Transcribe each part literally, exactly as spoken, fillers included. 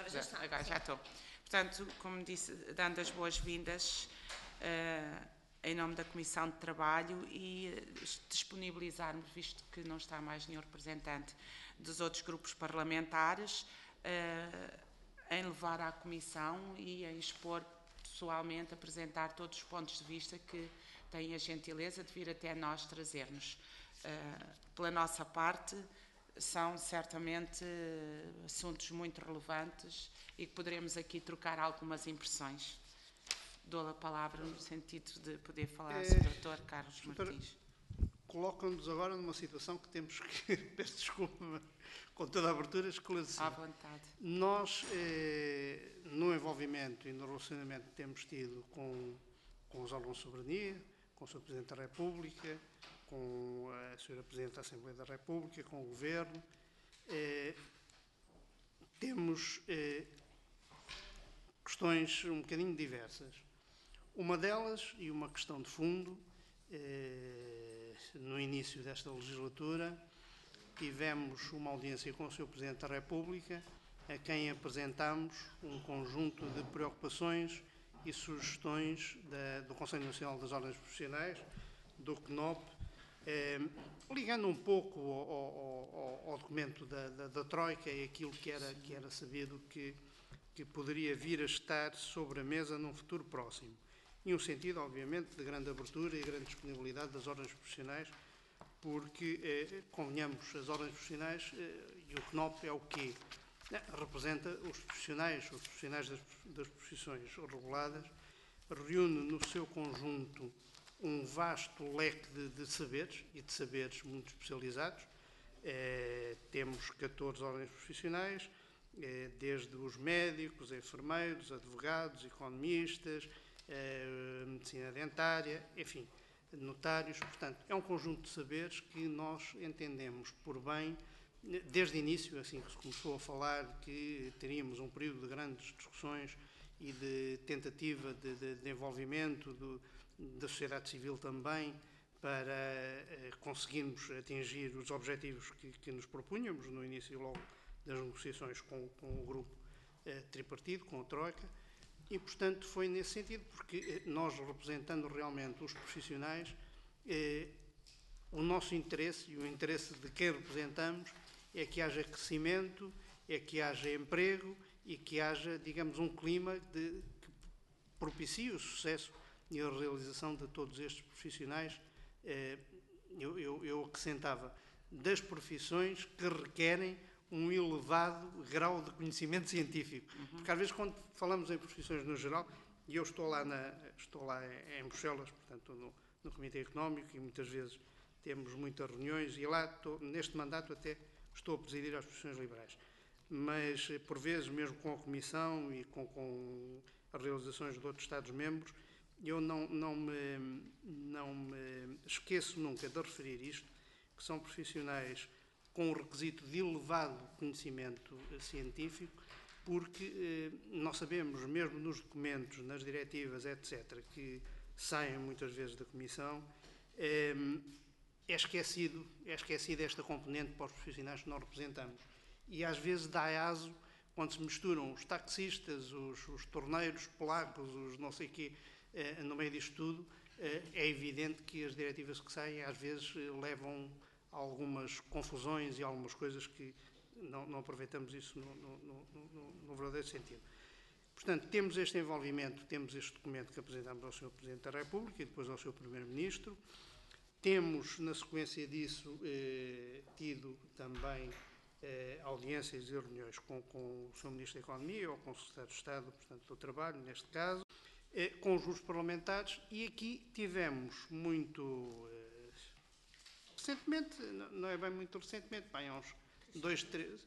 já, está, agora já estou. Portanto, como disse, dando as boas-vindas uh, em nome da Comissão de Trabalho e disponibilizarmos, visto que não está mais nenhum representante dos outros grupos parlamentares, uh, em levar à Comissão e em expor pessoalmente, apresentar todos os pontos de vista que têm a gentileza de vir até nós trazer-nos. Uh, pela nossa parte, são certamente assuntos muito relevantes e que poderemos aqui trocar algumas impressões. Dou a palavra no sentido de poder falar ao senhor doutor Carlos Martins. Colocam-nos agora numa situação que temos que, peço desculpa, com toda a abertura, esclarecer. À vontade. Nós, eh, no envolvimento e no relacionamento que temos tido com, com os órgãos de soberania, com o senhor Presidente da República, com a senhora Presidente da Assembleia da República, com o Governo, eh, temos eh, questões um bocadinho diversas. Uma delas, e uma questão de fundo, eh, no início desta legislatura, tivemos uma audiência com o senhor Presidente da República, a quem apresentámos um conjunto de preocupações e sugestões da, do Conselho Nacional das Ordens Profissionais, do C N O P, eh, ligando um pouco ao, ao, ao documento da, da, da Troika e aquilo que era, que era sabido que, que poderia vir a estar sobre a mesa num futuro próximo. Em um sentido, obviamente, de grande abertura e grande disponibilidade das ordens profissionais, porque, eh, convenhamos, as ordens profissionais eh, e o C N O P é o quê? Representa os profissionais, os profissionais das, das profissões reguladas, reúne no seu conjunto um vasto leque de, de saberes, e de saberes muito especializados. Eh, temos catorze ordens profissionais, eh, desde os médicos, enfermeiros, advogados, economistas, eh, medicina dentária, enfim, notários. Portanto, é um conjunto de saberes que nós entendemos por bem, desde o início, assim que se começou a falar que teríamos um período de grandes discussões e de tentativa de, de, de envolvimento do, da sociedade civil também para eh, conseguirmos atingir os objetivos que, que nos propunhamos no início logo das negociações com, com o grupo eh, tripartido, com a Troika, e portanto foi nesse sentido, porque eh, nós representando realmente os profissionais, eh, o nosso interesse e o interesse de quem representamos é que haja crescimento, é que haja emprego e que haja, digamos, um clima de, que propicie o sucesso e a realização de todos estes profissionais. Eu, eu, eu acrescentava, das profissões que requerem um elevado grau de conhecimento científico. Uhum. Porque às vezes quando falamos em profissões no geral, e eu estou lá, na, estou lá em Bruxelas, portanto no, no Comitê Económico, e muitas vezes temos muitas reuniões, e lá estou, neste mandato até estou a presidir as profissões liberais. Mas, por vezes, mesmo com a Comissão e com, com as realizações de outros Estados-membros, eu não, não, me, não me esqueço nunca de referir isto, que são profissionais com um requisito de elevado conhecimento científico, porque eh, nós sabemos, mesmo nos documentos, nas diretivas, etcétera, que saem muitas vezes da Comissão, eh, é esquecido, é esquecido esta componente para os profissionais que nós representamos. E às vezes dá aso, quando se misturam os taxistas, os, os torneiros polacos, os não sei quê, eh, no meio disto tudo, eh, é evidente que as diretivas que saem às vezes levam a algumas confusões e algumas coisas que não, não aproveitamos isso no, no, no, no verdadeiro sentido. Portanto, temos este envolvimento, temos este documento que apresentamos ao senhor Presidente da República e depois ao senhor Primeiro-Ministro. Temos, na sequência disso, eh, tido também eh, audiências e reuniões com, com o senhor Ministro da Economia ou com o Secretário de Estado, portanto, do Trabalho, neste caso, eh, com os grupos parlamentares, e aqui tivemos muito, eh, recentemente, não é bem muito recentemente, bem, há uns dois, três,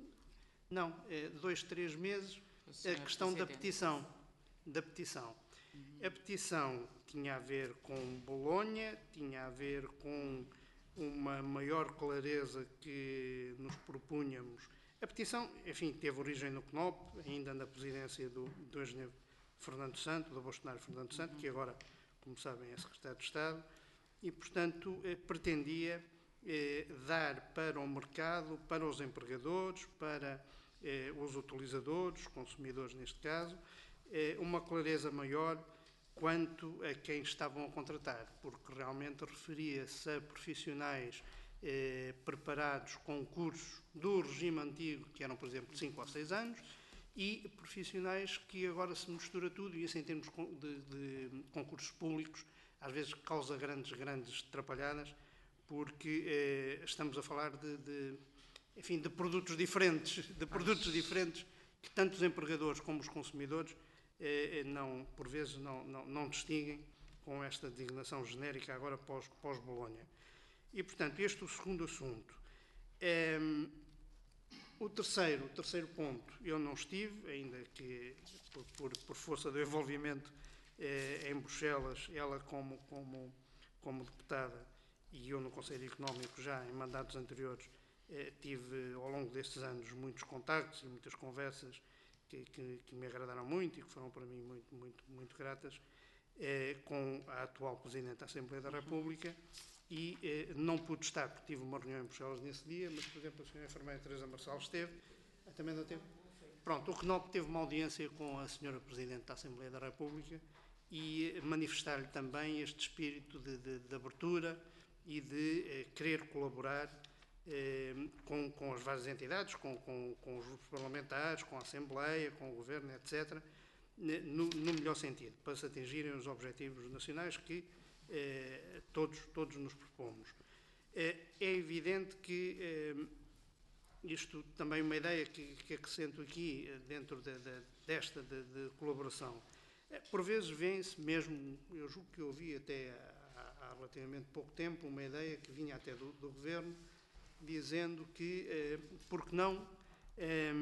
não, eh, dois, três meses, a questão da petição, da petição. A petição tinha a ver com Bolonha, tinha a ver com uma maior clareza que nos propunhamos. A petição, enfim, teve origem no C N O P, ainda na presidência do, do engenheiro Fernando Santo, do Bolsonaro Fernando Santo, que agora, como sabem, é secretário de Estado, e, portanto, eh, pretendia eh, dar para o mercado, para os empregadores, para eh, os utilizadores, consumidores neste caso, eh, uma clareza maior quanto a quem estavam a contratar, porque realmente referia-se a profissionais eh, preparados com cursos do regime antigo, que eram, por exemplo, de cinco ou seis anos, e profissionais que agora se mistura tudo, e isso em termos de, de concursos públicos, às vezes causa grandes, grandes atrapalhadas, porque eh, estamos a falar de, de, enfim, de produtos diferentes, de produtos diferentes que tanto os empregadores como os consumidores eh, não, por vezes não, não, não distinguem com esta designação genérica agora pós, pós-Bolonha. E, portanto, este é o segundo assunto. Eh, o, terceiro, o terceiro ponto, eu não estive, ainda que por, por, por força do envolvimento eh, em Bruxelas, ela como, como, como deputada, e eu no Conselho Económico já em mandatos anteriores, eh, tive ao longo destes anos muitos contactos e muitas conversas que, que, que me agradaram muito e que foram para mim muito, muito, muito gratas, eh, com a atual Presidente da Assembleia da República, e eh, não pude estar, porque tive uma reunião em Bruxelas nesse dia, mas, por exemplo, a senhora enfermeira Teresa Marçal esteve, também não teve. Pronto, o Renop teve uma audiência com a senhora Presidente da Assembleia da República e manifestar-lhe também este espírito de, de, de abertura e de eh, querer colaborar eh, com, com as várias entidades, com, com, com os grupos parlamentares, com a Assembleia, com o Governo, etcétera, no, no melhor sentido, para se atingirem os objetivos nacionais que eh, todos, todos nos propomos. Eh, é evidente que eh, isto também é uma ideia que, que acrescento aqui dentro de, de, desta de, de colaboração. Por vezes vem-se mesmo, eu julgo que ouvi até há, há relativamente pouco tempo, uma ideia que vinha até do, do Governo, dizendo que, eh, por que não eh,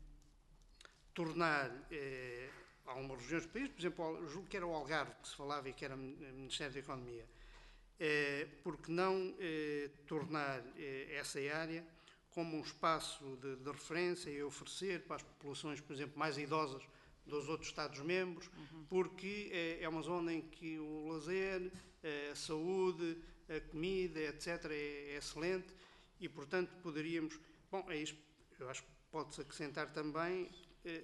tornar eh, algumas regiões do país, por exemplo, julgo que era o Algarve que se falava e que era o Ministério da Economia, eh, por que não eh, tornar eh, essa área como um espaço de, de referência e oferecer para as populações, por exemplo, mais idosas dos outros Estados-membros, uhum. porque é, é uma zona em que o lazer, a saúde, a comida, etcétera, é, é excelente e, portanto, poderíamos... Bom, é isto, eu acho que pode-se acrescentar também, eh,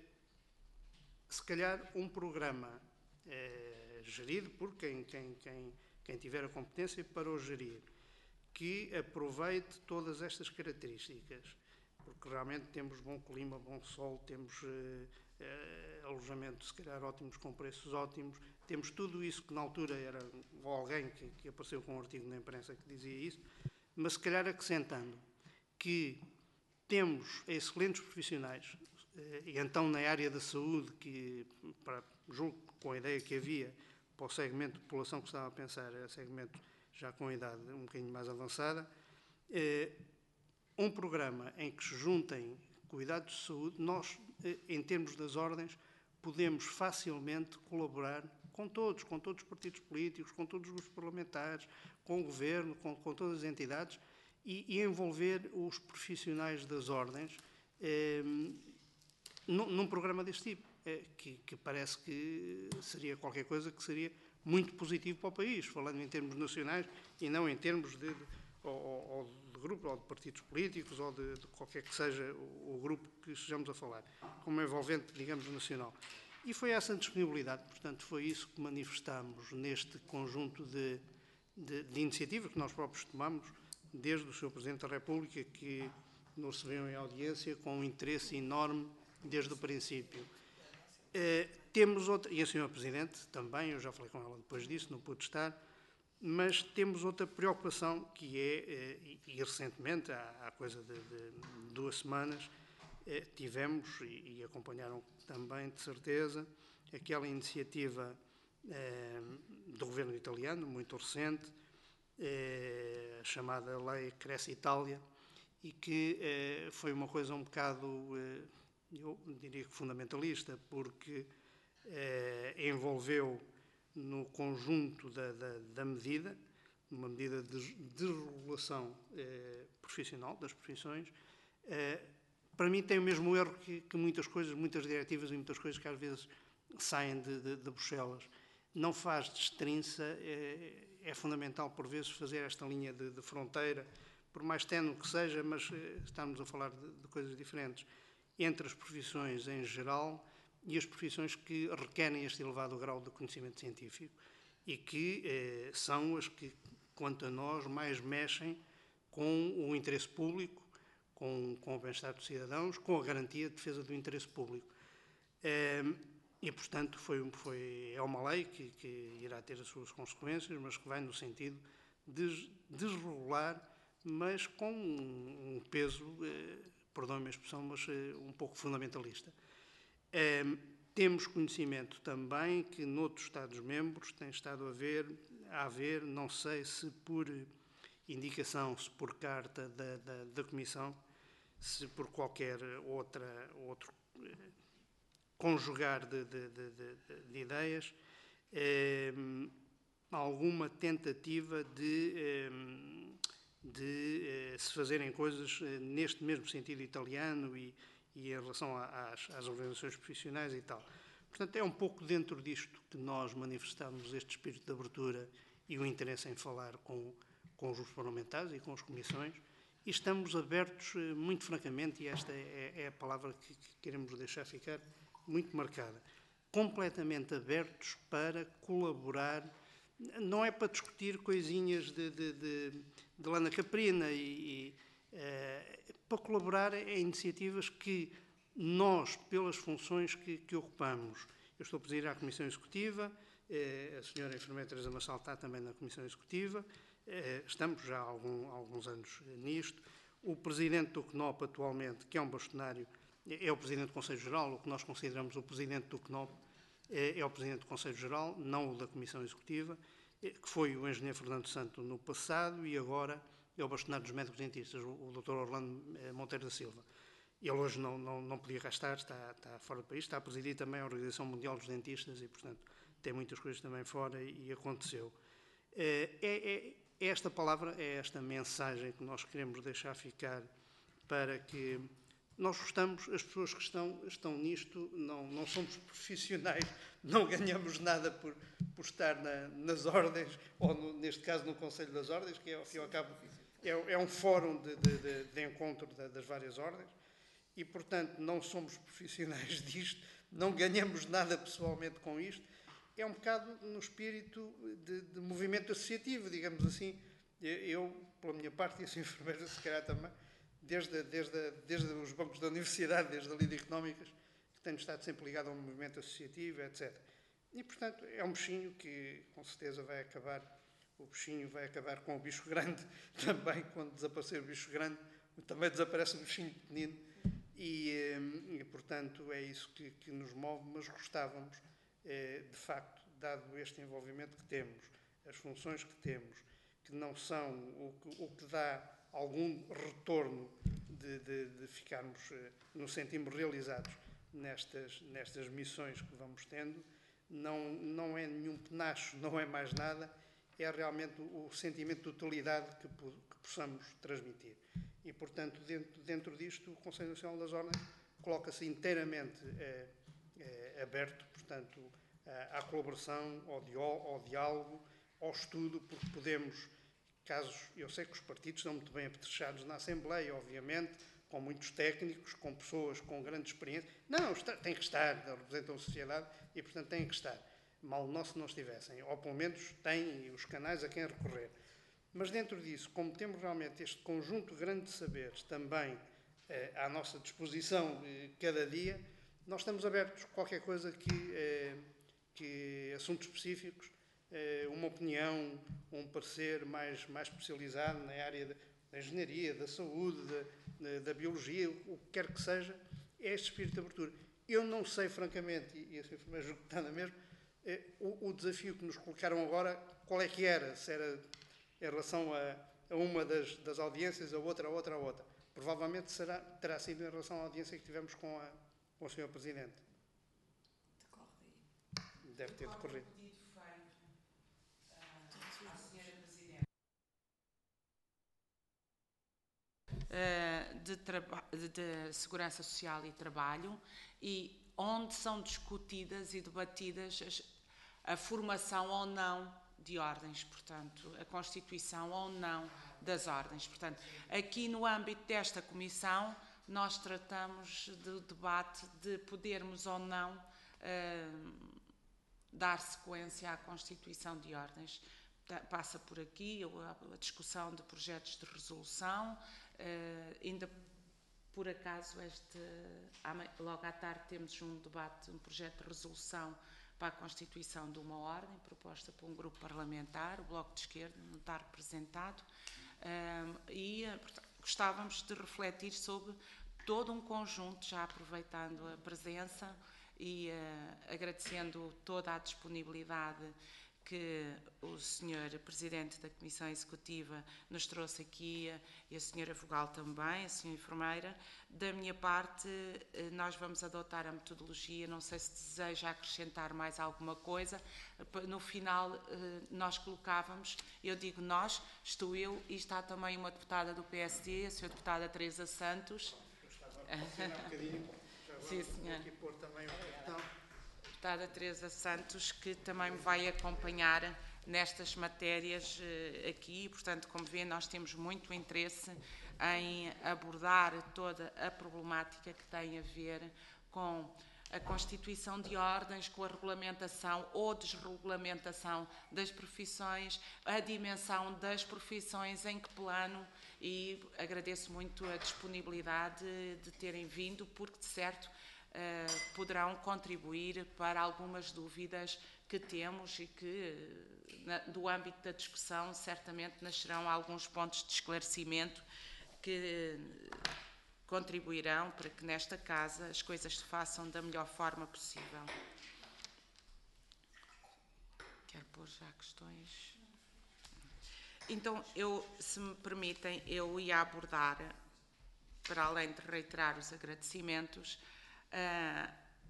se calhar, um programa eh, gerido por quem, quem, quem, quem tiver a competência para o gerir, que aproveite todas estas características, porque realmente temos bom clima, bom sol, temos eh, eh, alojamento, se calhar, ótimos, com preços ótimos, temos tudo isso que na altura era alguém que, que apareceu com um artigo na imprensa que dizia isso, mas se calhar acrescentando que temos excelentes profissionais, eh, e então na área da saúde, que para, julgo com a ideia que havia para o segmento de população que estava a pensar, era segmento já com a idade um bocadinho mais avançada, eh, um programa em que se juntem cuidados de saúde, nós, eh, em termos das ordens, podemos facilmente colaborar com todos, com todos os partidos políticos, com todos os grupos parlamentares, com o Governo, com, com todas as entidades, e, e envolver os profissionais das ordens eh, num, num programa deste tipo, eh, que, que parece que seria qualquer coisa que seria muito positivo para o país, falando em termos nacionais e não em termos de, de, ou, ou de grupo, ou de partidos políticos, ou de, de qualquer que seja o, o grupo que estejamos a falar, como envolvente, digamos, nacional. E foi essa disponibilidade, portanto, foi isso que manifestámos neste conjunto de, de, de iniciativas que nós próprios tomamos, desde o senhor Presidente da República, que nos recebeu em audiência com um interesse enorme desde o princípio. Eh, temos outra, e a senhora Presidente também, eu já falei com ela depois disso, não pude estar, mas temos outra preocupação que é, eh, e, e recentemente, há, há coisa de, de duas semanas, eh, tivemos, e, e acompanharam também, de certeza, aquela iniciativa eh, do governo italiano, muito recente, eh, chamada Lei Cresce Itália, e que eh, foi uma coisa um bocado... Eh, eu diria que fundamentalista, porque eh, envolveu no conjunto da, da, da medida, uma medida de desregulação eh, profissional das profissões, eh, para mim tem o mesmo erro que, que muitas coisas, muitas diretivas e muitas coisas que às vezes saem de, de, de Bruxelas. Não faz destrinça, é, é fundamental por vezes fazer esta linha de, de fronteira, por mais ténue que seja, mas eh, estamos a falar de, de coisas diferentes. entre as profissões em geral e as profissões que requerem este elevado grau de conhecimento científico e que eh, são as que, quanto a nós, mais mexem com o interesse público, com, com o bem-estar dos cidadãos, com a garantia de defesa do interesse público. Eh, e, portanto, foi, foi, é uma lei que, que irá ter as suas consequências, mas que vai no sentido de desregular, mas com um, um peso, eh, perdoem-me a expressão, mas eh, um pouco fundamentalista. Eh, temos conhecimento também que noutros Estados-membros tem estado a haver, a haver, não sei se por indicação, se por carta da, da, da Comissão, se por qualquer outra, outro eh, conjugar de, de, de, de, de ideias, eh, alguma tentativa de, eh, de eh, se fazerem coisas eh, neste mesmo sentido italiano e e em relação às, às organizações profissionais e tal. Portanto, é um pouco dentro disto que nós manifestamos este espírito de abertura e o interesse em falar com, com os grupos parlamentares e com as comissões, e estamos abertos, muito francamente, e esta é, é a palavra que, que queremos deixar ficar muito marcada, completamente abertos para colaborar, não é para discutir coisinhas de, de, de, de lana caprina e, e Uh, para colaborar em iniciativas que nós, pelas funções que, que ocupamos, eu estou a presidir a Comissão Executiva, uh, a senhora enfermeira Teresa Massal está também na Comissão Executiva, uh, estamos já há algum, alguns anos nisto. O presidente do C N O P atualmente, que é um bastonário, é o presidente do Conselho Geral, o que nós consideramos o presidente do C N O P, uh, é o presidente do Conselho Geral, não o da Comissão Executiva, uh, que foi o engenheiro Fernando Santo no passado e agora é o bastonário dos médicos dentistas, o doutor Orlando Monteiro da Silva. Ele hoje não, não, não podia cá estar, está, está fora do país, está a presidir também a Organização Mundial dos Dentistas e, portanto, tem muitas coisas também fora e, e aconteceu. É, é, é esta palavra, é esta mensagem que nós queremos deixar ficar para que nós gostamos, as pessoas que estão, estão nisto, não, não somos profissionais, não ganhamos nada por, por estar na, nas ordens, ou no, neste caso no Conselho das Ordens, que é, ao fim e ao cabo, é, é um fórum de, de, de, de encontro de, das várias ordens, e, portanto, não somos profissionais disto, não ganhamos nada pessoalmente com isto. É um bocado no espírito de, de movimento associativo, digamos assim. Eu, pela minha parte, e as enfermeiras, se calhar também, desde, desde, desde os bancos da universidade, desde a Lida Económicas, que tenho estado sempre ligado a um movimento associativo, etcétera. E, portanto, é um bichinho que, com certeza, vai acabar, o bichinho vai acabar com o bicho grande também. Quando desaparecer o bicho grande, também desaparece o bichinho pequenino. E, e portanto, é isso que, que nos move, mas gostávamos, eh, de facto, dado este envolvimento que temos, as funções que temos, que não são o que, o que dá algum retorno de, de, de ficarmos, eh, nos sentimos realizados nestas, nestas missões que vamos tendo, não, não é nenhum penacho, não é mais nada, é realmente o, o sentimento de utilidade que, que possamos transmitir. E, portanto, dentro, dentro disto, o Conselho Nacional das Ordens coloca-se inteiramente eh, eh, aberto, portanto, à, à colaboração, ao, dió, ao diálogo, ao estudo, porque podemos, casos, eu sei que os partidos estão muito bem apetrechados na Assembleia, obviamente, com muitos técnicos, com pessoas com grande experiência. Não, está, tem que estar, representam a sociedade e, portanto, têm que estar. Mal nosso se não estivessem, ou pelo menos têm os canais a quem recorrer. Mas dentro disso, como temos realmente este conjunto grande de saberes também eh, à nossa disposição eh, cada dia, nós estamos abertos a qualquer coisa que, eh, que assuntos específicos, eh, uma opinião, um parecer mais, mais especializado na área da, da engenharia, da saúde, da, da, da biologia, o que quer que seja, é este espírito de abertura. Eu não sei, francamente, e, e a enfermeira julgo que está na mesma, eh, o, o desafio que nos colocaram agora, qual é que era? Se era em relação a, a uma das, das audiências, a outra, a outra, a outra. Provavelmente será, terá sido em relação à audiência que tivemos com, a, com o senhor Presidente. Decorre daí. Deve ter decorrido. O pedido feito à senhora Presidente de, traba- de Segurança Social e Trabalho, e onde são discutidas e debatidas as, a formação ou não de ordens, portanto, a constituição ou não das ordens. Portanto, aqui no âmbito desta comissão nós tratamos do debate de podermos ou não uh, dar sequência à constituição de ordens. Passa por aqui a discussão de projetos de resolução, uh, ainda por acaso este, logo à tarde temos um debate, um projeto de resolução para a constituição de uma ordem, proposta por um grupo parlamentar, o Bloco de Esquerda, não está representado, um, e portanto, gostávamos de refletir sobre todo um conjunto, já aproveitando a presença e uh, agradecendo toda a disponibilidade que o senhor Presidente da Comissão Executiva nos trouxe aqui, e a senhora Vogal também, a senhora Enfermeira. Da minha parte, nós vamos adotar a metodologia, não sei se deseja acrescentar mais alguma coisa. No final, nós colocávamos, eu digo nós, estou eu e está também uma deputada do P S D, a senhora deputada Teresa Santos. Eu estava a funcionar um bocadinho, já agora sim, senhor. Vou aqui pôr também o capitão. Deputada Teresa Santos, que também me vai acompanhar nestas matérias eh, aqui. Portanto, como vê, nós temos muito interesse em abordar toda a problemática que tem a ver com a constituição de ordens, com a regulamentação ou desregulamentação das profissões, a dimensão das profissões, em que plano, e agradeço muito a disponibilidade de terem vindo, porque, de certo, Uh, poderão contribuir para algumas dúvidas que temos e que, na, do âmbito da discussão, certamente nascerão alguns pontos de esclarecimento que uh, contribuirão para que nesta casa as coisas se façam da melhor forma possível. Quero pôr já questões. Então, eu, se me permitem, eu ia abordar, para além de reiterar os agradecimentos, Uh,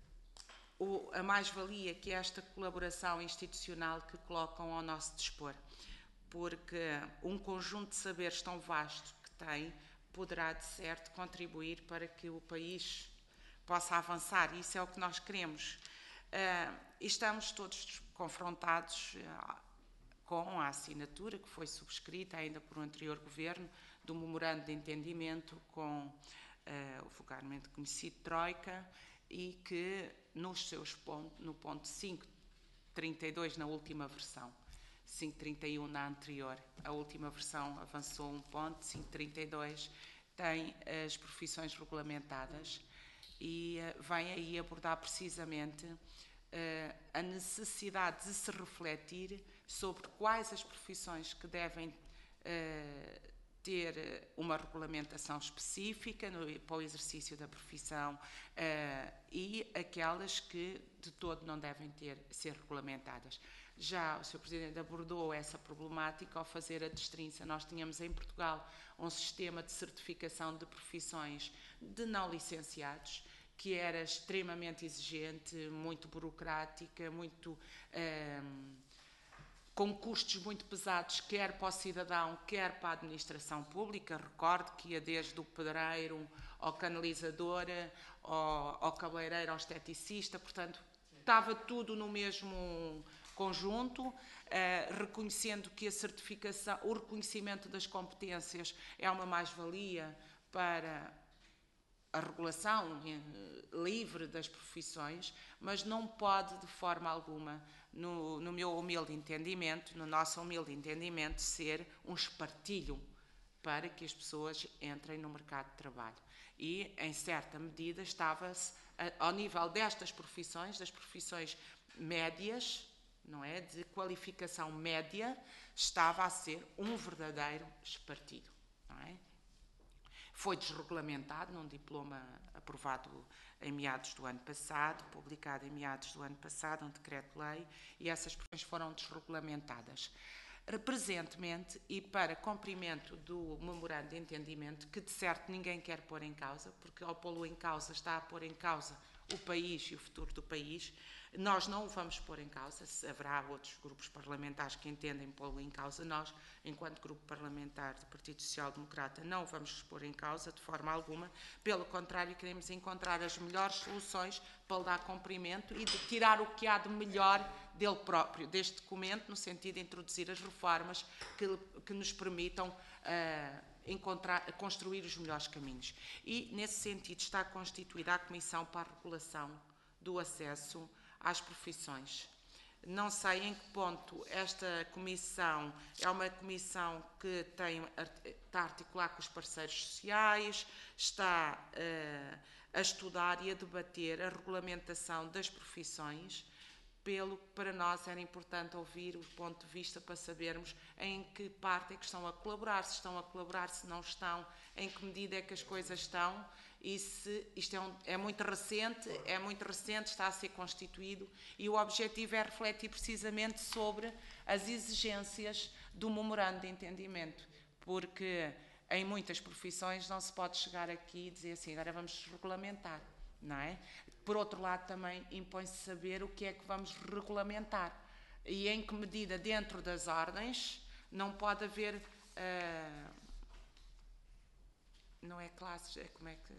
o, a mais-valia que é esta colaboração institucional que colocam ao nosso dispor, porque um conjunto de saberes tão vasto que tem poderá, de certo, contribuir para que o país possa avançar, e isso é o que nós queremos. Uh, estamos todos confrontados uh, com a assinatura que foi subscrita ainda por um anterior governo do memorando de entendimento com Uh, o vulgarmente conhecido Troika, e que nos seus pontos, no ponto cinco trinta e dois na última versão, cinco trinta e um na anterior, a última versão avançou um ponto, cinco trinta e dois tem as profissões regulamentadas e uh, vem aí abordar precisamente uh, a necessidade de se refletir sobre quais as profissões que devem uh, ter uma regulamentação específica no, para o exercício da profissão uh, e aquelas que de todo não devem ter, ser regulamentadas. Já o senhor Presidente abordou essa problemática ao fazer a destrinça. Nós tínhamos em Portugal um sistema de certificação de profissões de não licenciados, que era extremamente exigente, muito burocrática, muito... Uh, com custos muito pesados, quer para o cidadão, quer para a administração pública. Recordo que ia desde o pedreiro ao canalizador, ao, ao cabeleireiro, ao esteticista, portanto, estava tudo no mesmo conjunto, eh, reconhecendo que a certificação, o reconhecimento das competências é uma mais-valia para a regulação livre das profissões, mas não pode, de forma alguma, no, no meu humilde entendimento, no nosso humilde entendimento, ser um espartilho para que as pessoas entrem no mercado de trabalho. E, em certa medida, estava-se ao nível destas profissões, das profissões médias, não é, de qualificação média, estava a ser um verdadeiro espartilho, não é? Foi desregulamentado num diploma aprovado em meados do ano passado, publicado em meados do ano passado, um decreto-lei, e essas profissões foram desregulamentadas. Presentemente, e para cumprimento do memorando de entendimento, que de certo ninguém quer pôr em causa, porque ao pô-lo em causa está a pôr em causa o país e o futuro do país, nós não o vamos pôr em causa. Se haverá outros grupos parlamentares que entendem pô-lo em causa, nós, enquanto grupo parlamentar do Partido Social Democrata, não o vamos pôr em causa de forma alguma. Pelo contrário, queremos encontrar as melhores soluções para lhe dar cumprimento e de tirar o que há de melhor dele próprio, deste documento, no sentido de introduzir as reformas que, que nos permitam uh, encontrar, construir os melhores caminhos. E, nesse sentido, está constituída a Comissão para a Regulação do Acesso às Profissões. Não sei em que ponto esta comissão é uma comissão que tem, está a articular com os parceiros sociais, está uh, a estudar e a debater a regulamentação das profissões, pelo que para nós era importante ouvir o ponto de vista para sabermos em que parte é que estão a colaborar, se estão a colaborar, se não estão, em que medida é que as coisas estão, e se isto é, um, é muito recente, é muito recente, está a ser constituído, e o objetivo é refletir precisamente sobre as exigências do memorando de entendimento, porque em muitas profissões não se pode chegar aqui e dizer assim, agora vamos regulamentar, não é? Por outro lado, também impõe-se saber o que é que vamos regulamentar e em que medida dentro das ordens não pode haver, uh, não é classes, é como é que...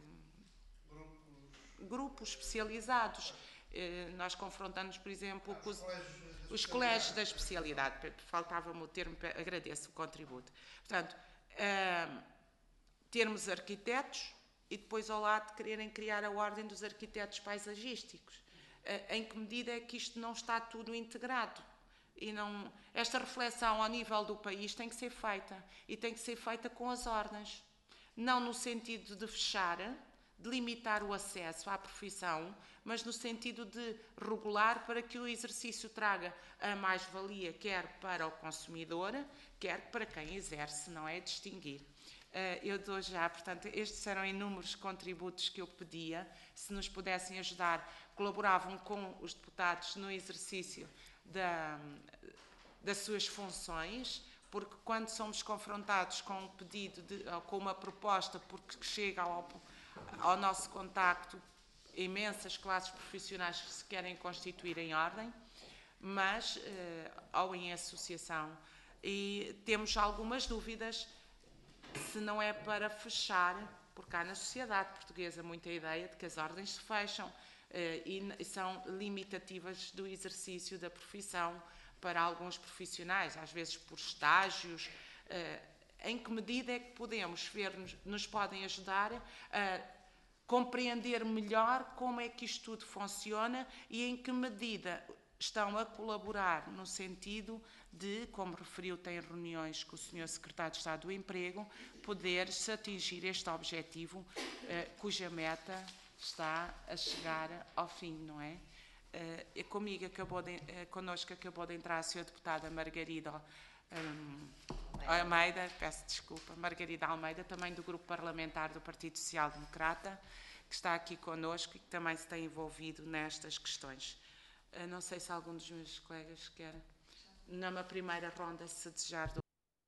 Grupos, Grupos especializados. Uh, nós confrontamos, por exemplo, com os, os colégios da especialidade. Faltava-me o termo, agradeço o contributo. Portanto, uh, termos arquitetos, e depois ao lado quererem criar a ordem dos arquitetos paisagísticos. Em que medida é que isto não está tudo integrado? E não, esta reflexão ao nível do país tem que ser feita, e tem que ser feita com as ordens. Não no sentido de fechar, de limitar o acesso à profissão, mas no sentido de regular para que o exercício traga a mais-valia, quer para o consumidor, quer para quem exerce, não é? Distinguir. Uh, eu dou já, portanto, estes eram inúmeros contributos que eu pedia, se nos pudessem ajudar, colaboravam com os deputados no exercício da, das suas funções, porque quando somos confrontados com um pedido, de, ou com uma proposta, porque chega ao, ao nosso contacto imensas classes profissionais que se querem constituir em ordem, mas, uh, ou em associação, e temos algumas dúvidas se não é para fechar, porque há na sociedade portuguesa muita ideia de que as ordens se fecham eh, e são limitativas do exercício da profissão para alguns profissionais, às vezes por estágios. Eh, em que medida é que podemos ver, nos, nos podem ajudar a compreender melhor como é que isto tudo funciona e em que medida estão a colaborar no sentido de, como referiu, tem reuniões com o senhor Secretário de Estado do Emprego, poder-se atingir este objetivo, eh, cuja meta está a chegar ao fim, não é? Eh, comigo acabou de, eh, connosco acabou de entrar a senhora deputada Margarida um, Almeida, peço desculpa, Margarida Almeida, também do Grupo Parlamentar do Partido Social Democrata, que está aqui connosco e que também se tem envolvido nestas questões. Não sei se algum dos meus colegas quer, numa primeira ronda, se desejar. Do...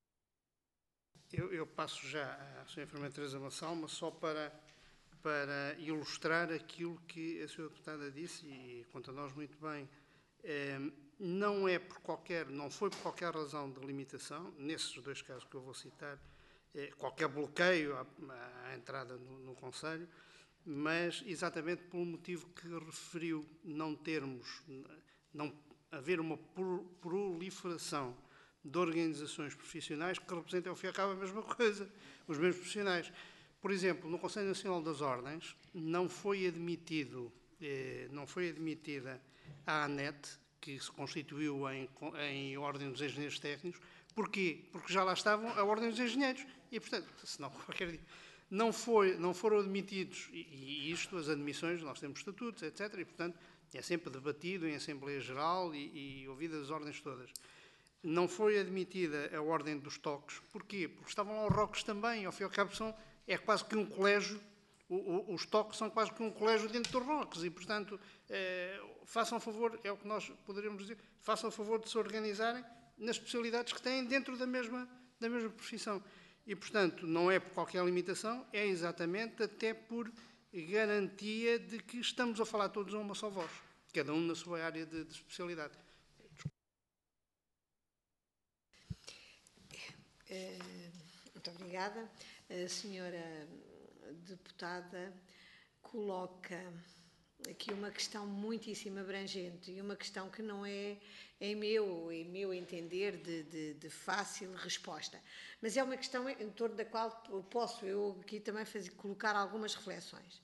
Eu, eu passo já à senhora Enfermeira Teresa Massal, mas só para, para ilustrar aquilo que a senhora deputada disse, e conta a nós muito bem. Eh, não é por qualquer, não foi por qualquer razão de limitação, nesses dois casos que eu vou citar, eh, qualquer bloqueio à, à entrada no, no Conselho, mas exatamente pelo motivo que referiu, não termos, não haver uma proliferação de organizações profissionais que representem ao fim e ao cabo a mesma coisa, os mesmos profissionais. Por exemplo, no Conselho Nacional das Ordens não foi admitido, eh, não foi admitida a ANET, que se constituiu em, em Ordem dos Engenheiros Técnicos. Porquê? Porque já lá estavam a Ordem dos Engenheiros e, portanto, senão qualquer dia... Não, foi, não foram admitidos, e, e isto, as admissões, nós temos estatutos, etcétera, e, portanto, é sempre debatido em Assembleia Geral e, e ouvidas as ordens todas. Não foi admitida a ordem dos toques. Porquê? Porque estavam lá os roques também, ao fim e ao cabo são, é quase que um colégio, o, o, os toques são quase que um colégio dentro dos roques, e, portanto, eh, façam favor, é o que nós poderíamos dizer, façam favor de se organizarem nas especialidades que têm dentro da mesma, da mesma profissão. E, portanto, não é por qualquer limitação, é exatamente até por garantia de que estamos a falar todos a uma só voz, cada um na sua área de, de especialidade. Muito obrigada. A senhora deputada coloca aqui uma questão muitíssimo abrangente e uma questão que não é, em meu, em meu entender, de, de, de fácil resposta. Mas é uma questão em torno da qual posso eu aqui também fazer, colocar algumas reflexões.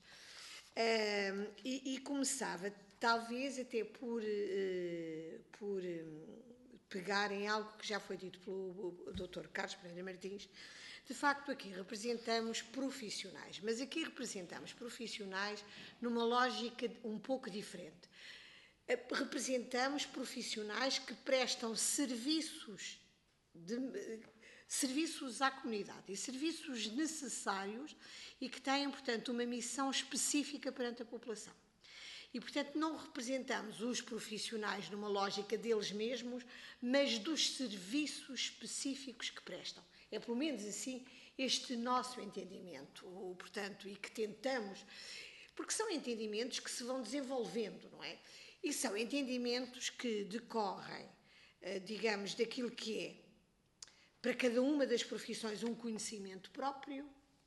Uh, e, e começava, talvez, até por, uh, por uh, pegar em algo que já foi dito pelo doutor Carlos Pereira Martins. De facto, aqui representamos profissionais, mas aqui representamos profissionais numa lógica um pouco diferente. Representamos profissionais que prestam serviços, de, serviços à comunidade e serviços necessários e que têm, portanto, uma missão específica perante a população. E, portanto, não representamos os profissionais numa lógica deles mesmos, mas dos serviços específicos que prestam. É pelo menos assim este nosso entendimento, portanto, e que tentamos, porque são entendimentos que se vão desenvolvendo, não é? E são entendimentos que decorrem, digamos, daquilo que é, para cada uma das profissões, um conhecimento próprio,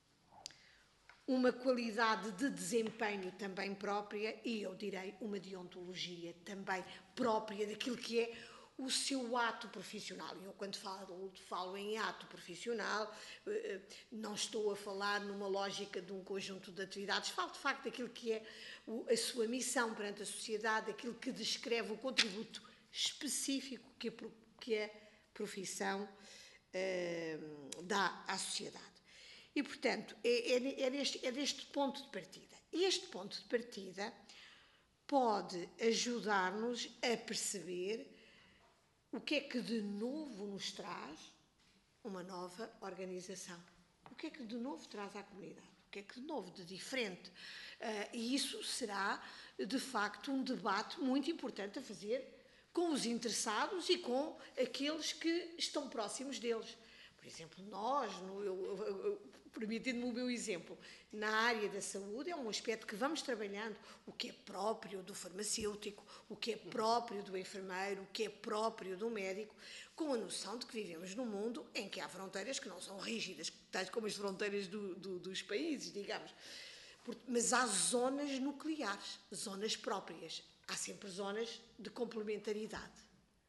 uma qualidade de desempenho também própria e, eu direi, uma deontologia também própria daquilo que é o seu ato profissional. Eu, quando falo, falo em ato profissional, não estou a falar numa lógica de um conjunto de atividades, falo de facto daquilo que é a sua missão perante a sociedade, aquilo que descreve o contributo específico que a, que a profissão eh, dá à sociedade. E, portanto, é, é, é, deste, é deste ponto de partida. E este ponto de partida pode ajudar-nos a perceber o que é que de novo nos traz uma nova organização. O que é que de novo traz à comunidade? O que é que de novo, de diferente? Uh, e isso será, de facto, um debate muito importante a fazer com os interessados e com aqueles que estão próximos deles. Por exemplo, nós, no, eu, eu, eu, permitindo-me o meu exemplo, na área da saúde é um aspecto que vamos trabalhando, o que é próprio do farmacêutico, o que é próprio do enfermeiro, o que é próprio do médico, com a noção de que vivemos num mundo em que há fronteiras que não são rígidas, tais como as fronteiras do, do, dos países, digamos. Mas há zonas nucleares, zonas próprias. Há sempre zonas de complementaridade.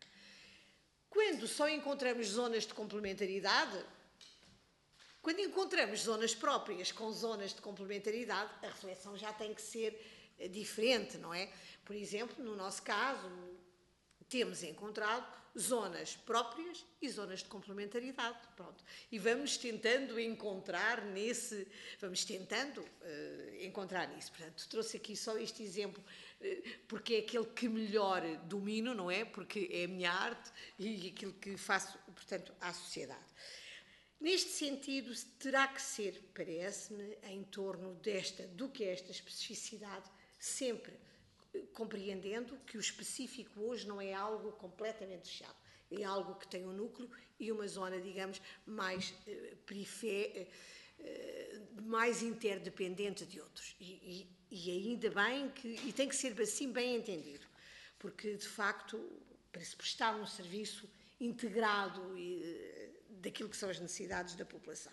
Quando só encontramos zonas de complementaridade, quando encontramos zonas próprias com zonas de complementaridade, a reflexão já tem que ser diferente, não é? Por exemplo, no nosso caso, temos encontrado zonas próprias e zonas de complementaridade, pronto. E vamos tentando encontrar nesse, vamos tentando uh, encontrar nisso. Portanto, trouxe aqui só este exemplo, uh, porque é aquele que melhor domino, não é? Porque é a minha arte e aquilo que faço, portanto, à sociedade. Neste sentido, terá que ser, parece-me, em torno desta, do que é esta especificidade, sempre compreendendo que o específico hoje não é algo completamente fechado, é algo que tem um núcleo e uma zona, digamos, mais eh, periférica, eh, mais interdependente de outros. E, e, e ainda bem que, e tem que ser assim bem entendido, porque de facto, para se prestar um serviço integrado e, daquilo que são as necessidades da população.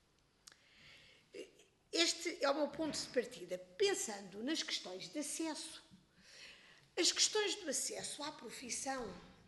Este é o meu ponto de partida, pensando nas questões de acesso. As questões do acesso à profissão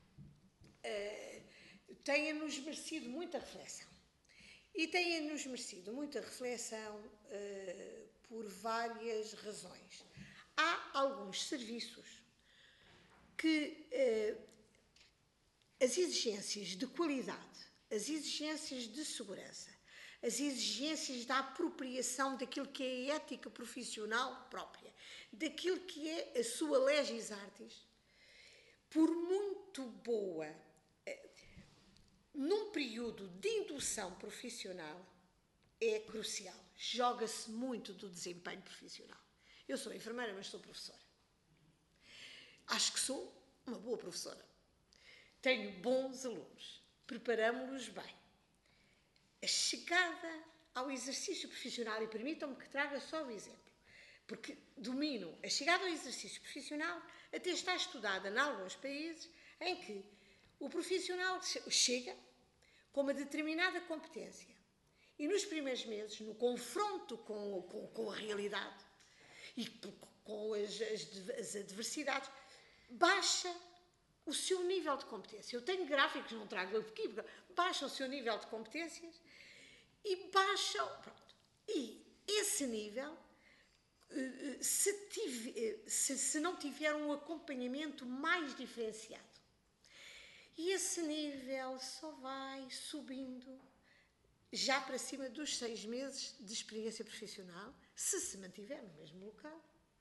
uh, têm-nos merecido muita reflexão. E têm-nos merecido muita reflexão uh, por várias razões. Há alguns serviços que uh, as exigências de qualidade, as exigências de segurança, as exigências da apropriação daquilo que é a ética profissional própria, daquilo que é a sua legis artis, por muito boa, num período de indução profissional, é crucial. Joga-se muito do desempenho profissional. Eu sou enfermeira, mas sou professora. Acho que sou uma boa professora. Tenho bons alunos. Preparamo-los bem. A chegada ao exercício profissional, e permitam-me que traga só o exemplo, porque domino a chegada ao exercício profissional, até está estudada em alguns países em que o profissional chega com uma determinada competência e nos primeiros meses, no confronto com, com, com a realidade e com as, as, as adversidades, baixa o seu nível de competência. Eu tenho gráficos, não trago aqui, baixa o seu nível de competências e baixa... Pronto. E esse nível, se, tive, se, se não tiver um acompanhamento mais diferenciado, e esse nível só vai subindo já para cima dos seis meses de experiência profissional, se se mantiver no mesmo local,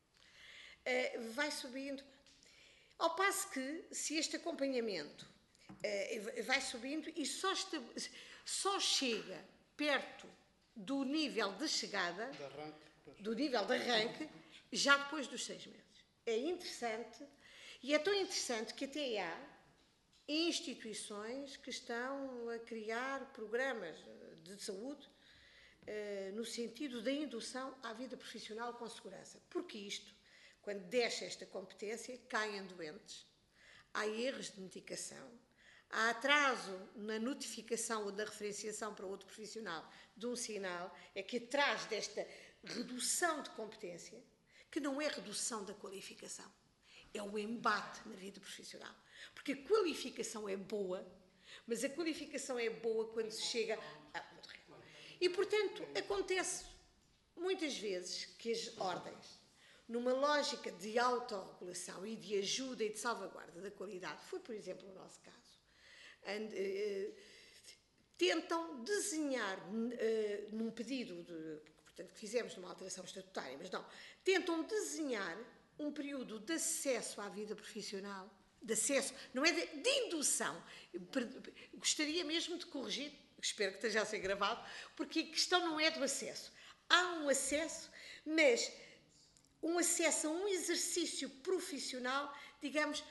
vai subindo. Ao passo que, se este acompanhamento vai subindo e só, só chega perto do nível de chegada, De arranque, do nível de arranque, já depois dos seis meses. É interessante, e é tão interessante que até há instituições que estão a criar programas de saúde uh, no sentido da indução à vida profissional com segurança. Porque isto, quando deixa esta competência, caem doentes, há erros de medicação, há atraso na notificação ou da referenciação para outro profissional de um sinal, é que atrás desta redução de competência, que não é redução da qualificação, é o embate na vida profissional. Porque a qualificação é boa, mas a qualificação é boa quando se chega a... E, portanto, acontece muitas vezes que as ordens, numa lógica de autorregulação e de ajuda e de salvaguarda da qualidade, foi, por exemplo, o nosso caso, and, uh, tentam desenhar, uh, num pedido, de, portanto, que fizemos numa alteração estatutária, mas não, tentam desenhar um período de acesso à vida profissional, de acesso, não é de, de indução. Gostaria mesmo de corrigir, espero que esteja a ser gravado, porque a questão não é do acesso. Há um acesso, mas um acesso a um exercício profissional, digamos,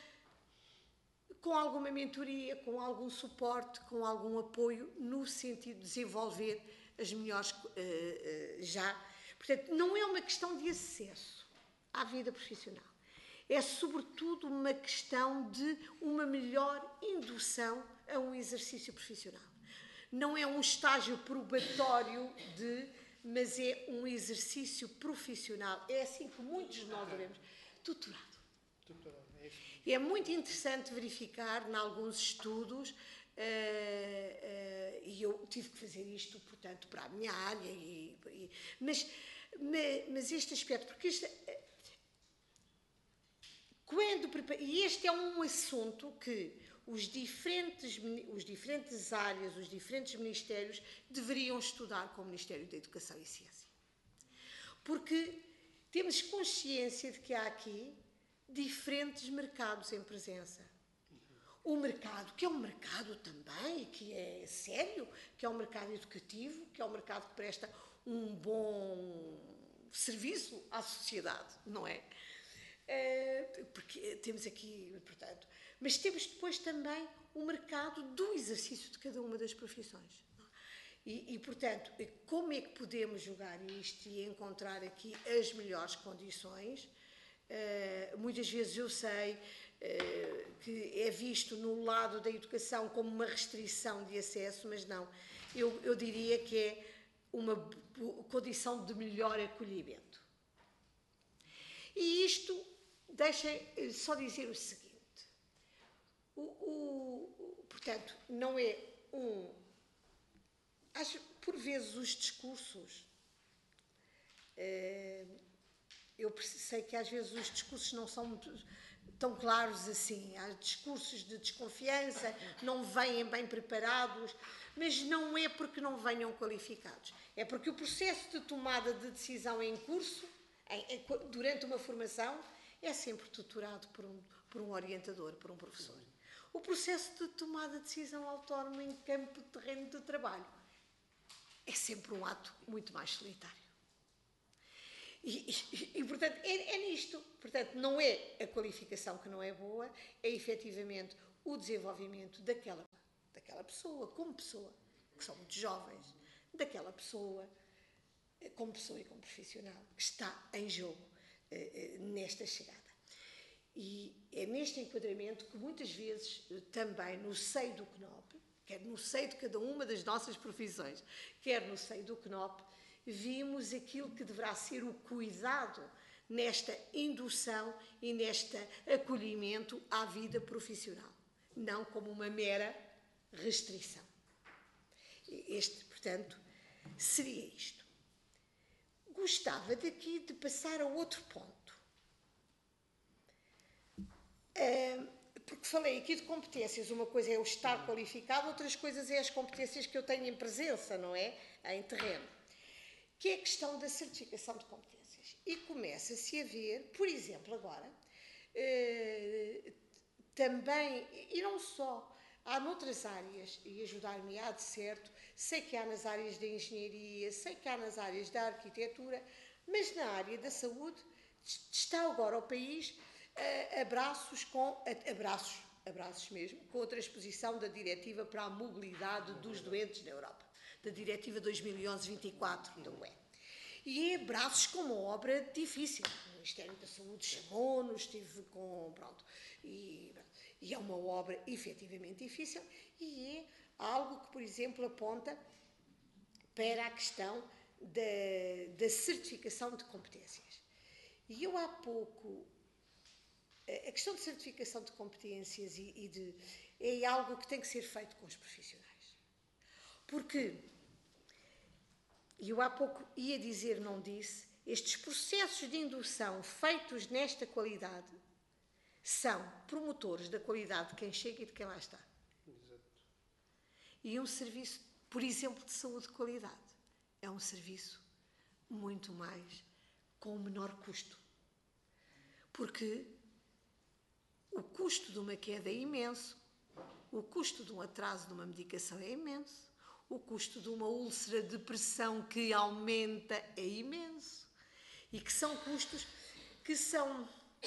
com alguma mentoria, com algum suporte, com algum apoio, no sentido de desenvolver as melhores uh, uh, já. Portanto, não é uma questão de acesso à vida profissional. É, sobretudo, uma questão de uma melhor indução a um exercício profissional. Não é um estágio probatório de, mas é um exercício profissional. É assim que muitos de nós devemos. Tutorado. Tutorado, é isso. E é muito interessante verificar, em alguns estudos, uh, uh, e eu tive que fazer isto, portanto, para a minha área, e, e, mas, mas, mas este aspecto, porque este... Quando, e este é um assunto que os diferentes, os diferentes áreas, os diferentes ministérios deveriam estudar com o Ministério da Educação e Ciência. Porque temos consciência de que há aqui diferentes mercados em presença. O mercado, que é um mercado também, que é sério, que é um mercado educativo, que é um mercado que presta um bom serviço à sociedade, não é? Porque temos aqui, portanto, mas temos depois também o mercado do exercício de cada uma das profissões. E, e, portanto, como é que podemos jogar isto e encontrar aqui as melhores condições? Uh, muitas vezes eu sei uh, que é visto no lado da educação como uma restrição de acesso, mas não. Eu, eu diria que é uma condição de melhor acolhimento. E isto... Deixem só dizer o seguinte, o, o, portanto, não é um... Acho, por vezes os discursos, eh, eu sei que às vezes os discursos não são muito, tão claros assim, há discursos de desconfiança, não vêm bem preparados, mas não é porque não venham qualificados, é porque o processo de tomada de decisão em curso, em, em, durante uma formação, é sempre tutorado por um, por um orientador, por um professor. O processo de tomada de decisão autónoma em campo de terreno de trabalho é sempre um ato muito mais solitário. E, e, e portanto, é, é nisto. Portanto, não é a qualificação que não é boa, é efetivamente o desenvolvimento daquela, daquela pessoa, como pessoa, que são muito jovens, daquela pessoa, como pessoa e como profissional, que está em jogo nesta chegada. E é neste enquadramento que muitas vezes também no seio do C N O P, quer no seio de cada uma das nossas profissões, quer no seio do C N O P, vimos aquilo que deverá ser o cuidado nesta indução e neste acolhimento à vida profissional, não como uma mera restrição. Este, portanto, seria isto. Gostava daqui de passar a outro ponto. Porque falei aqui de competências. Uma coisa é o estar qualificado, outras coisas é as competências que eu tenho em presença, não é? Em terreno. Que é a questão da certificação de competências. E começa-se a ver, por exemplo, agora, eh, também, e não só, há noutras áreas, e ajudar-me-á de certo, sei que há nas áreas da engenharia, sei que há nas áreas da arquitetura, mas na área da saúde está agora o país a abraços com, abraços, abraços mesmo, com a transposição da Diretiva para a Mobilidade dos Doentes na Europa, da Diretiva dois mil e onze vinte e quatro da U E. E é braços com uma obra difícil. O Ministério da Saúde chamou-nos, estive com... Pronto. E, e é uma obra efetivamente difícil e é algo que, por exemplo, aponta para a questão da, da certificação de competências. E eu há pouco... A questão de certificação de competências e, e de, é algo que tem que ser feito com os profissionais. Porque... E eu há pouco ia dizer, não disse, estes processos de indução feitos nesta qualidade são promotores da qualidade de quem chega e de quem lá está. Exato. E um serviço, por exemplo, de saúde de qualidade, é um serviço muito mais com menor custo. Porque o custo de uma queda é imenso, o custo de um atraso de uma medicação é imenso, o custo de uma úlcera de pressão que aumenta é imenso. E que são custos que são...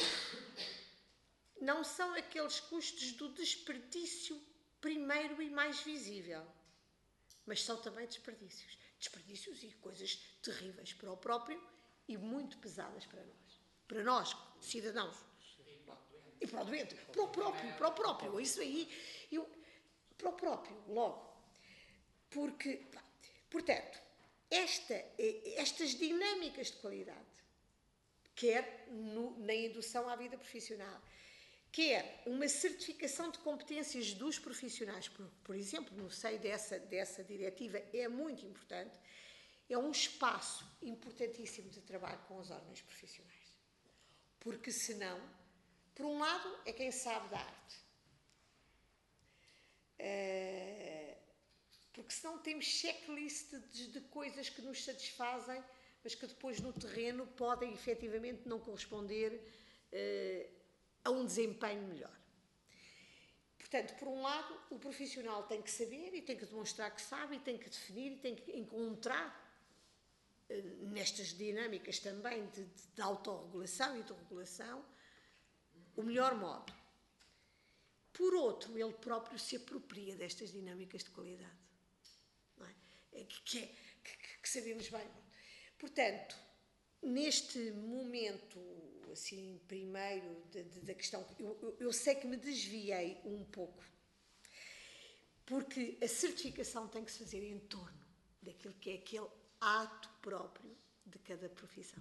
Não são aqueles custos do desperdício primeiro e mais visível. Mas são também desperdícios. Desperdícios e coisas terríveis para o próprio e muito pesadas para nós. Para nós, cidadãos. E para o doente. Para o próprio, para o próprio. Isso aí, eu, para o próprio, logo. Porque, portanto, esta, estas dinâmicas de qualidade, quer no, na indução à vida profissional, quer uma certificação de competências dos profissionais, por, por exemplo, no seio dessa, dessa diretiva, é muito importante, é um espaço importantíssimo de trabalho com os órgãos profissionais. Porque, senão, por um lado, é quem sabe da arte. Uh, Porque senão temos checklist de, de coisas que nos satisfazem, mas que depois no terreno podem efetivamente não corresponder uh, a um desempenho melhor. Portanto, por um lado, o profissional tem que saber e tem que demonstrar que sabe e tem que definir e tem que encontrar uh, nestas dinâmicas também de, de, de autorregulação e de regulação o melhor modo. Por outro, ele próprio se apropria destas dinâmicas de qualidade. Não é? Que, é, que, que sabemos bem. Portanto, neste momento, assim, primeiro, de, de, da questão, eu, eu, eu sei que me desviei um pouco, porque a certificação tem que se fazer em torno daquilo que é aquele ato próprio de cada profissão.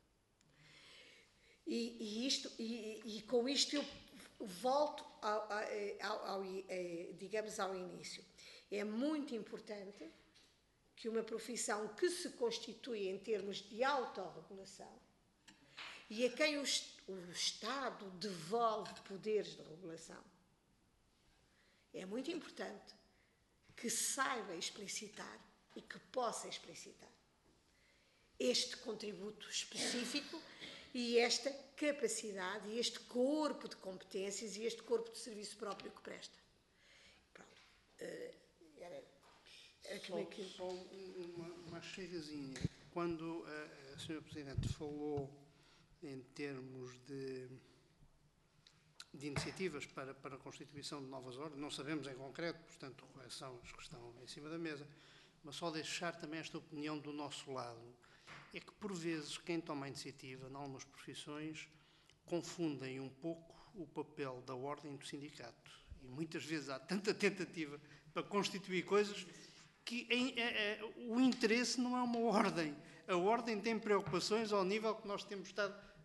E, e, isto, e, e com isto eu volto, ao, ao, ao, digamos, ao início. É muito importante que uma profissão que se constitui em termos de autorregulação e a quem o, o Estado devolve poderes de regulação, é muito importante que saiba explicitar e que possa explicitar este contributo específico e esta capacidade e este corpo de competências e este corpo de serviço próprio que presta. Pronto. Uh, era, era só, que... só uma, uma chegazinha. Quando a, a senhora Presidente falou em termos de, de iniciativas para, para a constituição de novas ordens, não sabemos em concreto, portanto, quais são as que estão em cima da mesa, mas só deixar também esta opinião do nosso lado. É que, por vezes, quem toma a iniciativa, em algumas profissões, confundem um pouco o papel da ordem e do sindicato. E muitas vezes há tanta tentativa para constituir coisas que em, é, é, o interesse não é uma ordem. A ordem tem preocupações ao nível que nós temos estado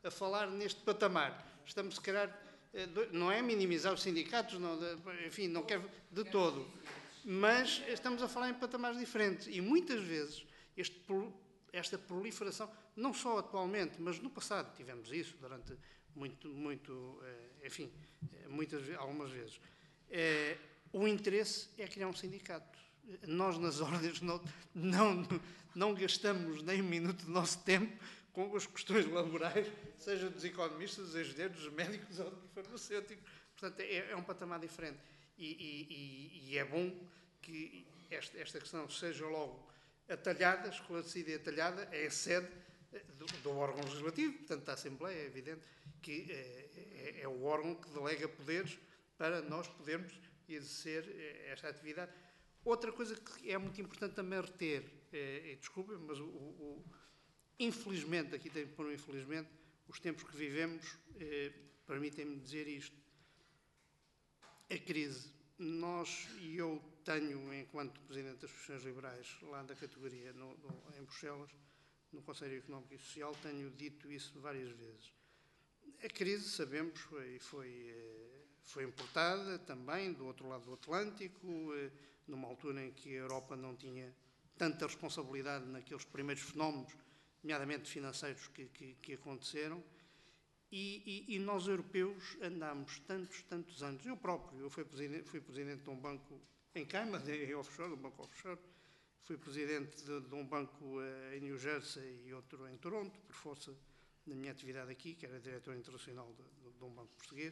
a falar neste patamar. Estamos, se calhar, não é minimizar os sindicatos, não, enfim, não quero de todo, mas estamos a falar em patamares diferentes e muitas vezes este, esta proliferação, não só atualmente, mas no passado tivemos isso durante muito, muito, enfim, muitas, algumas vezes. O interesse é criar um sindicato. Nós, nas ordens, não, não, não gastamos nem um minuto do nosso tempo com as questões laborais, seja dos economistas, dos engenheiros, dos médicos ou dos farmacêuticos. Portanto, é, é um patamar diferente. E, e, e é bom que esta, esta questão seja logo atalhada, esclarecida e atalhada, é a sede do, do órgão legislativo, portanto, da Assembleia, é evidente que é, é, é o órgão que delega poderes para nós podermos exercer esta atividade. Outra coisa que é muito importante também reter, é, é, desculpem, mas o, o, infelizmente, aqui tenho que pôr um infelizmente, os tempos que vivemos eh, permitem-me dizer isto. A crise, nós, e eu tenho, enquanto Presidente das Profissões Liberais, lá da categoria no, no, em Bruxelas, no Conselho Económico e Social, tenho dito isso várias vezes. A crise, sabemos, foi, foi, foi importada também do outro lado do Atlântico, numa altura em que a Europa não tinha tanta responsabilidade naqueles primeiros fenómenos, nomeadamente financeiros, que, que, que aconteceram, e, e, e nós, europeus, andámos tantos, tantos anos. Eu próprio, eu fui presidente, fui presidente de um banco em Cayman, em offshore, um banco offshore, fui presidente de, de um banco uh, em New Jersey e outro em Toronto, por força da minha atividade aqui, que era diretor internacional de, de, de um banco português,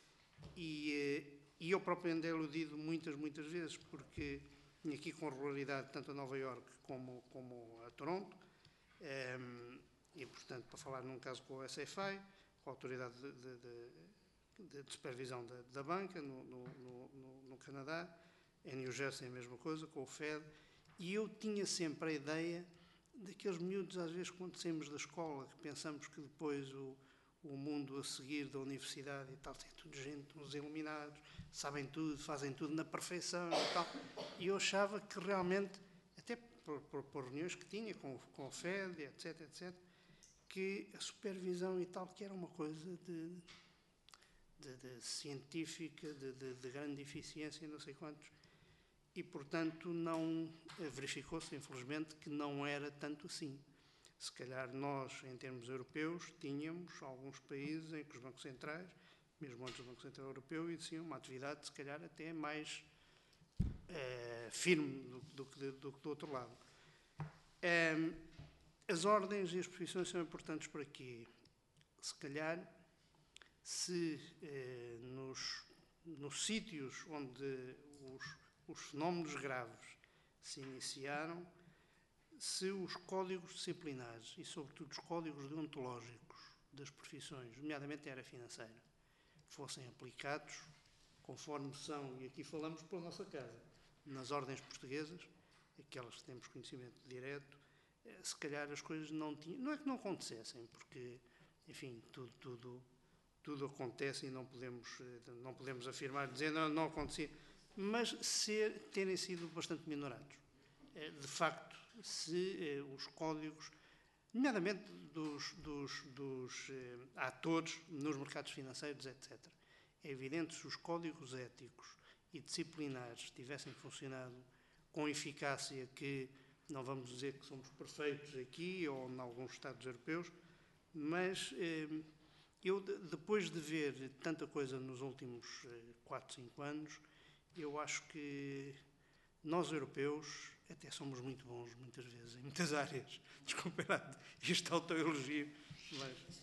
e, uh, e eu próprio andei iludido muitas, muitas vezes, porque tinha aqui com regularidade tanto a Nova Iorque como, como a Toronto, um, e, portanto, para falar num caso com o S F I, com a Autoridade de, de, de, de Supervisão da, da Banca, no, no, no, no Canadá, em New Jersey a mesma coisa, com o Fed, e eu tinha sempre a ideia daqueles miúdos, às vezes, quando saímos da escola, que pensamos que depois o, o mundo a seguir da universidade e tal, tem tudo gente, uns iluminados, sabem tudo, fazem tudo na perfeição e tal, e eu achava que realmente, até por, por, por reuniões que tinha com, com o Fed, etc, etc, que a supervisão e tal, que era uma coisa de, de, de científica, de, de, de grande eficiência, não sei quantos, e, portanto, não verificou-se, infelizmente, que não era tanto assim. Se calhar nós, em termos europeus, tínhamos alguns países em que os bancos centrais, mesmo antes do Banco Central Europeu, exerciam uma atividade, se calhar, até mais eh, firme do, do, do, do que do outro lado. Eh, as ordens e as profissões são importantes para quê? Se calhar, se eh, nos, nos sítios onde os os fenómenos graves se iniciaram, se os códigos disciplinares e, sobretudo, os códigos deontológicos das profissões, nomeadamente a área financeira, fossem aplicados conforme são, e aqui falamos pela nossa casa, nas ordens portuguesas, aquelas que temos conhecimento direto, se calhar as coisas não tinham, não é que não acontecessem, porque, enfim, tudo, tudo, tudo acontece e não podemos, não podemos afirmar, dizer não, não acontecia, mas ser, terem sido bastante minorados. De facto, se eh, os códigos, nomeadamente dos, dos, dos eh, atores nos mercados financeiros, etcétera, é evidente, se os códigos éticos e disciplinares tivessem funcionado com eficácia, que não vamos dizer que somos perfeitos aqui ou em alguns Estados europeus, mas eh, eu, depois de ver tanta coisa nos últimos quatro, cinco anos, eu acho que nós, europeus, até somos muito bons, muitas vezes, em muitas áreas. Desculpe, isto é autoelogio, mas...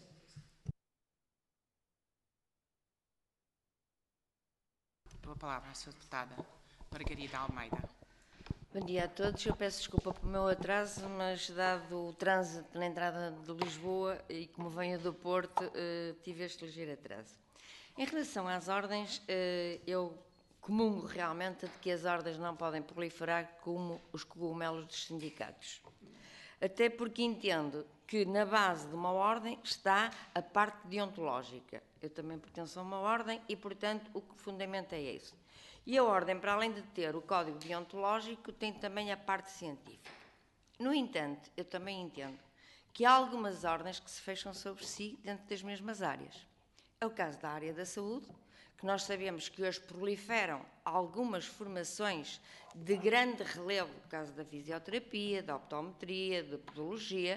Boa palavra à senhora deputada Margarida Almeida. Bom dia a todos. Eu peço desculpa pelo meu atraso, mas dado o trânsito na entrada de Lisboa e como venho do Porto, tive este ligeiro atraso. Em relação às ordens, eu comungo realmente de que as ordens não podem proliferar como os cogumelos dos sindicatos. Até porque entendo que na base de uma ordem está a parte deontológica. Eu também pertenço a uma ordem e, portanto, o que fundamenta é esse. E a ordem, para além de ter o código deontológico, tem também a parte científica. No entanto, eu também entendo que há algumas ordens que se fecham sobre si dentro das mesmas áreas. É o caso da área da saúde, que nós sabemos que hoje proliferam algumas formações de grande relevo, no caso da fisioterapia, da optometria, da podologia,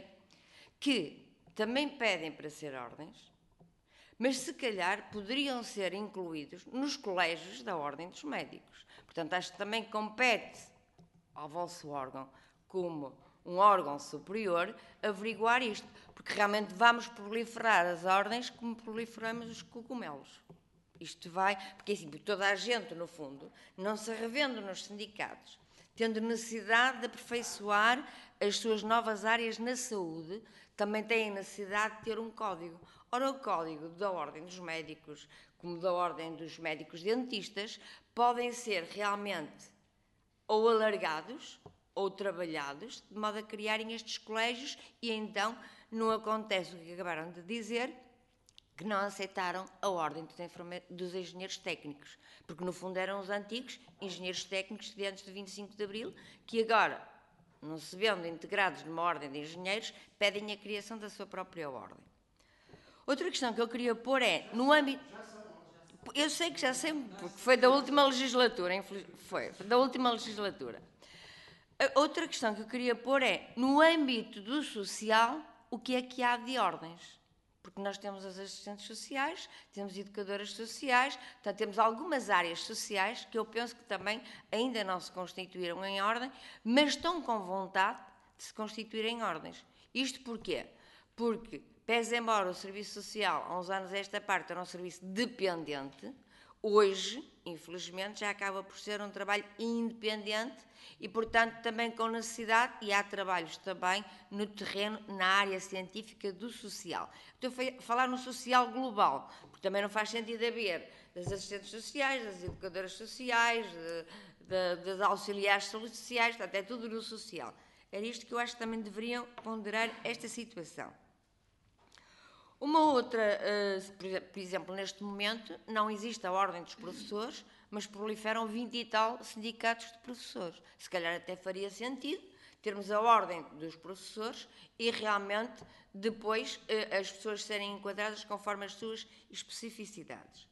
que também pedem para ser ordens, mas se calhar poderiam ser incluídos nos colégios da Ordem dos Médicos. Portanto, acho que também compete ao vosso órgão, como um órgão superior, averiguar isto, porque realmente vamos proliferar as ordens como proliferamos os cogumelos. Isto vai, porque assim, toda a gente, no fundo, não se revende nos sindicatos, tendo necessidade de aperfeiçoar as suas novas áreas na saúde, também têm necessidade de ter um código. Ora, o código da Ordem dos Médicos, como da Ordem dos Médicos Dentistas, podem ser realmente ou alargados ou trabalhados, de modo a criarem estes colégios, e então não acontece o que acabaram de dizer, que não aceitaram a Ordem dos Engenheiros Técnicos, porque no fundo eram os antigos engenheiros técnicos de antes de vinte e cinco de Abril, que agora, não se vendo integrados numa Ordem de Engenheiros, pedem a criação da sua própria Ordem. Outra questão que eu queria pôr é, no âmbito... Eu sei que já sei, porque foi da última legislatura, foi, foi da última legislatura. Outra questão que eu queria pôr é, no âmbito do social, o que é que há de ordens? Porque nós temos as assistentes sociais, temos educadoras sociais, portanto, temos algumas áreas sociais que eu penso que também ainda não se constituíram em ordem, mas estão com vontade de se constituir em ordens. Isto porquê? Porque, pese embora o serviço social, há uns anos a esta parte, era um serviço dependente, hoje, infelizmente, já acaba por ser um trabalho independente e, portanto, também com necessidade, e há trabalhos também no terreno, na área científica do social. Estou a falar no social global, porque também não faz sentido haver das assistentes sociais, das educadoras sociais, de, de, das auxiliares sociais, portanto, é tudo no social. Era isto que eu acho que também deveriam ponderar esta situação. Uma outra, por exemplo, neste momento, não existe a Ordem dos Professores, mas proliferam vinte e tal sindicatos de professores. Se calhar até faria sentido termos a Ordem dos Professores e realmente depois as pessoas serem enquadradas conforme as suas especificidades.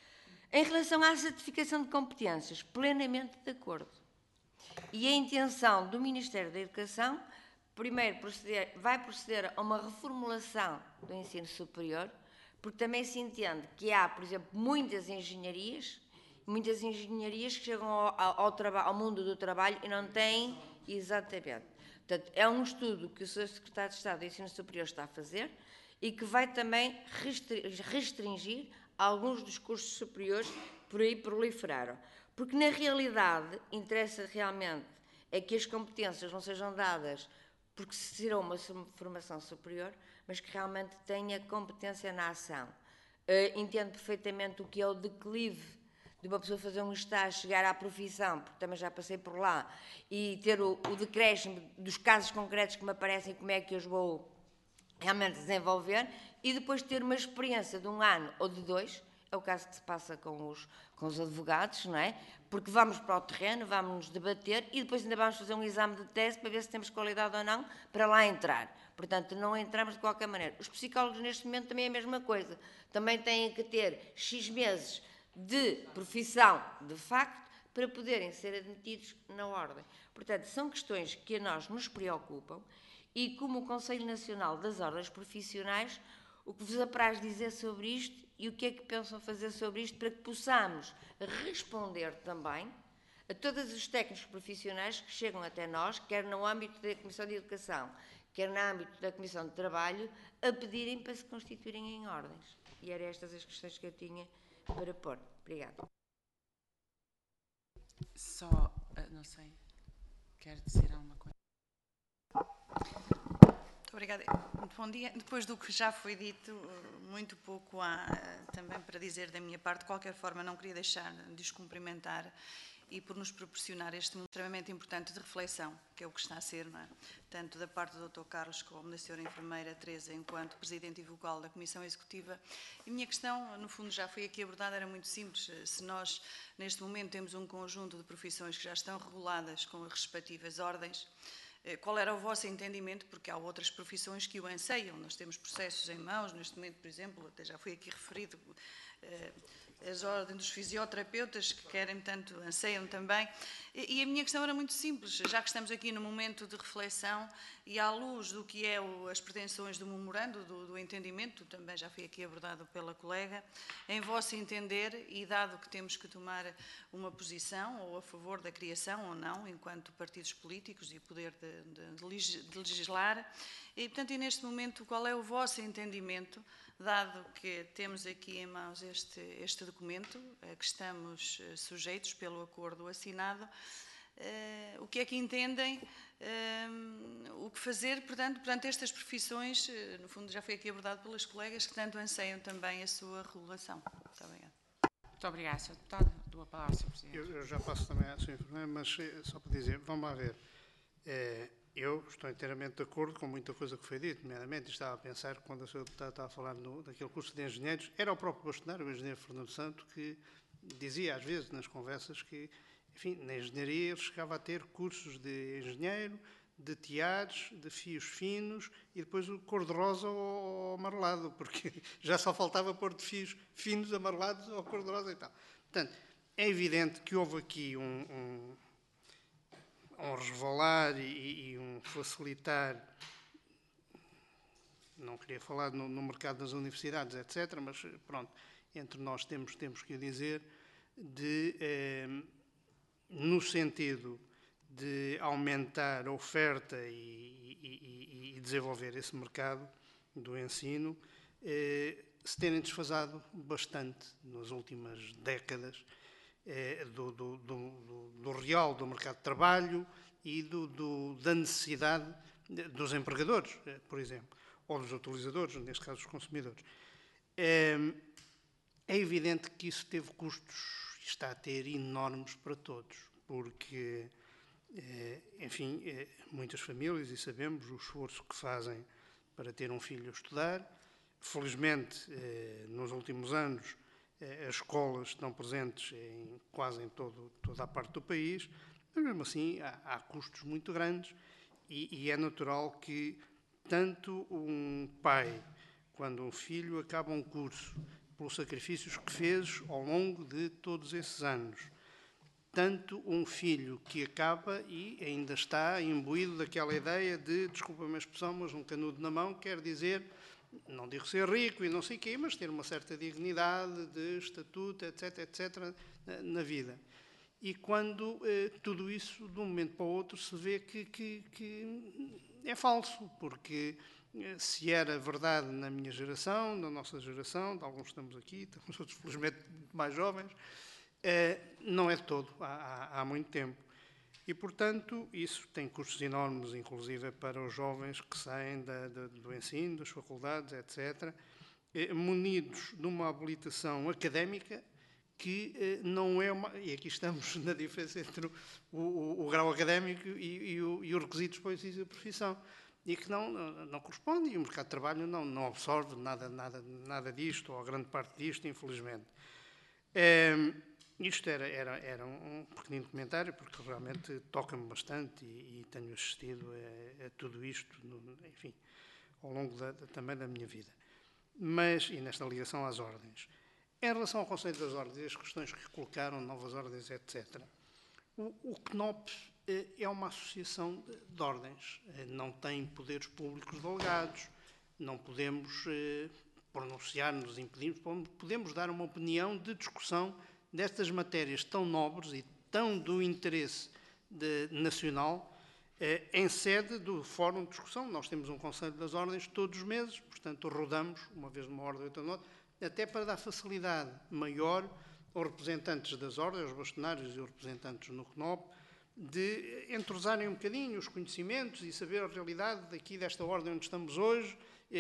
Em relação à certificação de competências, plenamente de acordo. E a intenção do Ministério da Educação, primeiro, proceder, vai proceder a uma reformulação do ensino superior, porque também se entende que há, por exemplo, muitas engenharias, muitas engenharias que chegam ao, ao, ao mundo do trabalho e não têm exatamente. Portanto, é um estudo que o senhor Secretário de Estado do Ensino Superior está a fazer e que vai também restringir alguns dos cursos superiores que por aí proliferaram. Porque, na realidade, interessa realmente é que as competências não sejam dadas porque se tirou uma formação superior, mas que realmente tenha competência na ação. Uh, entendo perfeitamente o que é o declive de uma pessoa fazer um estágio, chegar à profissão, porque também já passei por lá, e ter o, o decréscimo dos casos concretos que me aparecem, como é que eu os vou realmente desenvolver, e depois ter uma experiência de um ano ou de dois, é o caso que se passa com os, com os advogados, não é? Porque vamos para o terreno, vamos nos debater e depois ainda vamos fazer um exame de tese para ver se temos qualidade ou não para lá entrar. Portanto, não entramos de qualquer maneira. Os psicólogos neste momento também é a mesma coisa. Também têm que ter X meses de profissão, de facto, para poderem ser admitidos na ordem. Portanto, são questões que a nós nos preocupam e como o Conselho Nacional das Ordens Profissionais, o que vos apraz dizer sobre isto e o que é que pensam fazer sobre isto para que possamos responder também a todos os técnicos profissionais que chegam até nós, quer no âmbito da Comissão de Educação, quer no âmbito da Comissão de Trabalho, a pedirem para se constituírem em ordens. E eram estas as questões que eu tinha para pôr. Obrigada. Só, não sei, quer dizer alguma coisa? Obrigada. Muito bom dia. Depois do que já foi dito, muito pouco há também para dizer da minha parte. De qualquer forma, não queria deixar de os cumprimentar e por nos proporcionar este momento extremamente importante de reflexão, que é o que está a ser, não é? Tanto da parte do doutor Carlos como da senhora enfermeira Teresa, enquanto Presidente e Vogal da Comissão Executiva. E a minha questão, no fundo, já foi aqui abordada, era muito simples. Se nós, neste momento, temos um conjunto de profissões que já estão reguladas com as respectivas ordens, qual era o vosso entendimento, porque há outras profissões que o anseiam. Nós temos processos em mãos, neste momento, por exemplo, até já foi aqui referido, as ordens dos fisioterapeutas que querem, tanto anseiam também. E a minha questão era muito simples, já que estamos aqui no momento de reflexão e à luz do que é o, as pretensões do memorando, do, do entendimento, também já foi aqui abordado pela colega, em vosso entender, e dado que temos que tomar uma posição, ou a favor da criação ou não, enquanto partidos políticos e poder de, de, de legislar, e portanto, e neste momento, qual é o vosso entendimento, dado que temos aqui em mãos este, este documento, a que estamos sujeitos pelo acordo assinado, uh, o que é que entendem, uh, o que fazer, portanto, perante estas profissões, uh, no fundo já foi aqui abordado pelas colegas, que tanto anseiam também a sua regulação. Muito obrigada. Muito obrigada, senhor Deputado. Dou a palavra, senhor Presidente. Eu, eu já passo também à senhora Enfermeira, mas só para dizer, vamos lá ver. É, eu estou inteiramente de acordo com muita coisa que foi dito, nomeadamente estava a pensar, quando a senhora Deputada estava a falar no, daquele curso de engenheiros, era o próprio bastonário, o engenheiro Fernando Santo, que dizia às vezes nas conversas que, enfim, na engenharia ele chegava a ter cursos de engenheiro, de tiares, de fios finos e depois o cor-de-rosa ou amarelado, porque já só faltava pôr de fios finos, amarelados ou cor-de-rosa e tal. Portanto, é evidente que houve aqui um... um um resvalar e, e um facilitar, não queria falar no, no mercado das universidades, etcétera, mas pronto, entre nós temos, temos que o dizer, de, eh, no sentido de aumentar a oferta e, e, e desenvolver esse mercado do ensino, eh, se terem desfasado bastante nas últimas décadas, Do, do, do, do real do mercado de trabalho e do, do, da necessidade dos empregadores, por exemplo, ou dos utilizadores, neste caso os consumidores. É, é evidente que isso teve custos, está a ter enormes para todos, porque, enfim, muitas famílias, e sabemos o esforço que fazem para ter um filho a estudar. Felizmente, nos últimos anos, as escolas estão presentes em, quase em todo, toda a parte do país, mas mesmo assim há, há custos muito grandes e, e é natural que tanto um pai quando um filho acaba um curso, pelos sacrifícios que fez ao longo de todos esses anos, tanto um filho que acaba e ainda está imbuído daquela ideia de, desculpa-me a expressão, mas um canudo na mão quer dizer... não digo ser rico e não sei o quê, mas ter uma certa dignidade de estatuto, etc, etcétera, na, na vida. E quando eh, tudo isso, de um momento para o outro, se vê que, que, que é falso, porque eh, se era verdade na minha geração, na nossa geração, de alguns estamos aqui, estamos outros felizmente muito mais jovens, eh, não é de todo, há, há, há muito tempo. E, portanto, isso tem custos enormes, inclusive para os jovens que saem da, da, do ensino, das faculdades, etcétera, eh, munidos de uma habilitação académica que eh, não é uma... E aqui estamos na diferença entre o, o, o grau académico e, e, o, e os requisitos para o exercício da profissão, e que não, não, não corresponde, e o mercado de trabalho não, não absorve nada, nada, nada disto, ou grande parte disto, infelizmente. Eh, Isto era, era, era um pequenino comentário, porque realmente toca-me bastante e, e tenho assistido a, a tudo isto, no, enfim, ao longo da, da, também da minha vida. Mas, e nesta ligação às ordens. Em relação ao Conselho das Ordens e as questões que colocaram, novas ordens, etcétera, o, o C N O P eh, é uma associação de, de ordens, eh, não tem poderes públicos delegados, não podemos eh, pronunciar-nos, impedimos, podemos dar uma opinião de discussão destas matérias tão nobres e tão do interesse de, nacional, eh, em sede do Fórum de Discussão. Nós temos um Conselho das Ordens todos os meses, portanto, rodamos, uma vez numa ordem, outra noutra, até para dar facilidade maior aos representantes das ordens, aos bastonários e aos representantes no C N O P, de entrosarem um bocadinho os conhecimentos e saber a realidade daqui desta ordem onde estamos hoje,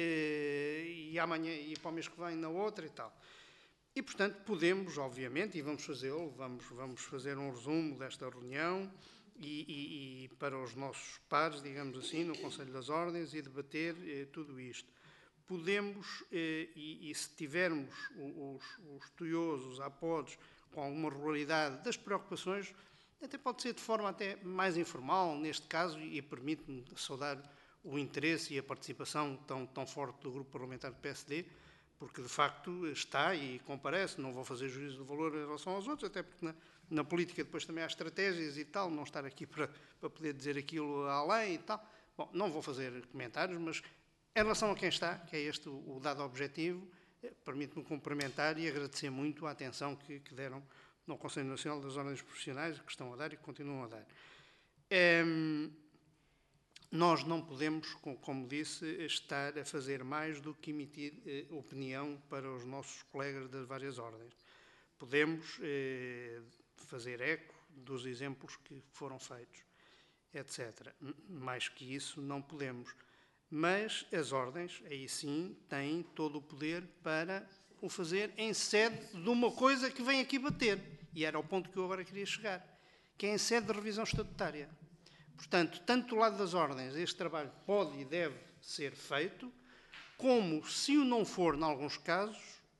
eh, e amanhã e para o mês que vem na outra e tal. E, portanto, podemos, obviamente, e vamos fazê-lo, vamos, vamos fazer um resumo desta reunião e, e, e para os nossos pares, digamos assim, no Conselho das Ordens e debater eh, tudo isto. Podemos, eh, e, e se tivermos os, os estudiosos, os apodos, com alguma regularidade das preocupações, até pode ser de forma até mais informal, neste caso, e permite-me saudar o interesse e a participação tão, tão forte do Grupo Parlamentar do P S D, porque de facto está e comparece, não vou fazer juízo de valor em relação aos outros, até porque na, na política depois também há estratégias e tal, não estar aqui para, para poder dizer aquilo além e tal. Bom, não vou fazer comentários, mas em relação a quem está, que é este o, o dado objetivo, eh, permite-me cumprimentar e agradecer muito a atenção que, que deram no Conselho Nacional das Ordens Profissionais, que estão a dar e que continuam a dar. Ehm, nós não podemos, como disse, estar a fazer mais do que emitir eh, opinião para os nossos colegas das várias ordens. Podemos eh, fazer eco dos exemplos que foram feitos, etcétera. Mais que isso, não podemos. Mas as ordens, aí sim, têm todo o poder para o fazer em sede de uma coisa que vem aqui bater. E era o ponto que eu agora queria chegar, que é em sede de revisão estatutária. Portanto, tanto do lado das ordens, este trabalho pode e deve ser feito, como, se o não for, em alguns casos,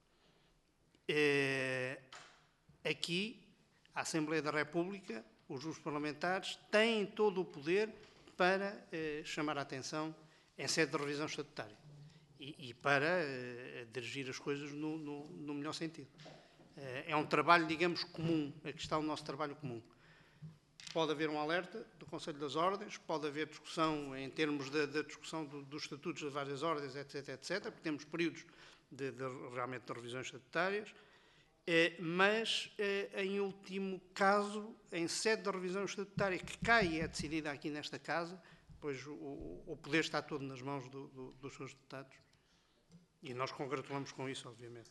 eh, aqui, a Assembleia da República, os grupos parlamentares, têm todo o poder para eh, chamar a atenção em sede de revisão estatutária e, e para eh, dirigir as coisas no, no, no melhor sentido. Eh, é um trabalho, digamos, comum. Aqui está o nosso trabalho comum. Pode haver um alerta do Conselho das Ordens, pode haver discussão em termos da, da discussão do, dos estatutos das várias ordens, etc, etcétera, porque temos períodos de, de, realmente de revisões estatutárias, eh, mas, eh, em último caso, em sede de revisão estatutária que cai e é decidida aqui nesta Casa, pois o, o poder está todo nas mãos do, do, dos seus deputados. E nós congratulamos com isso, obviamente.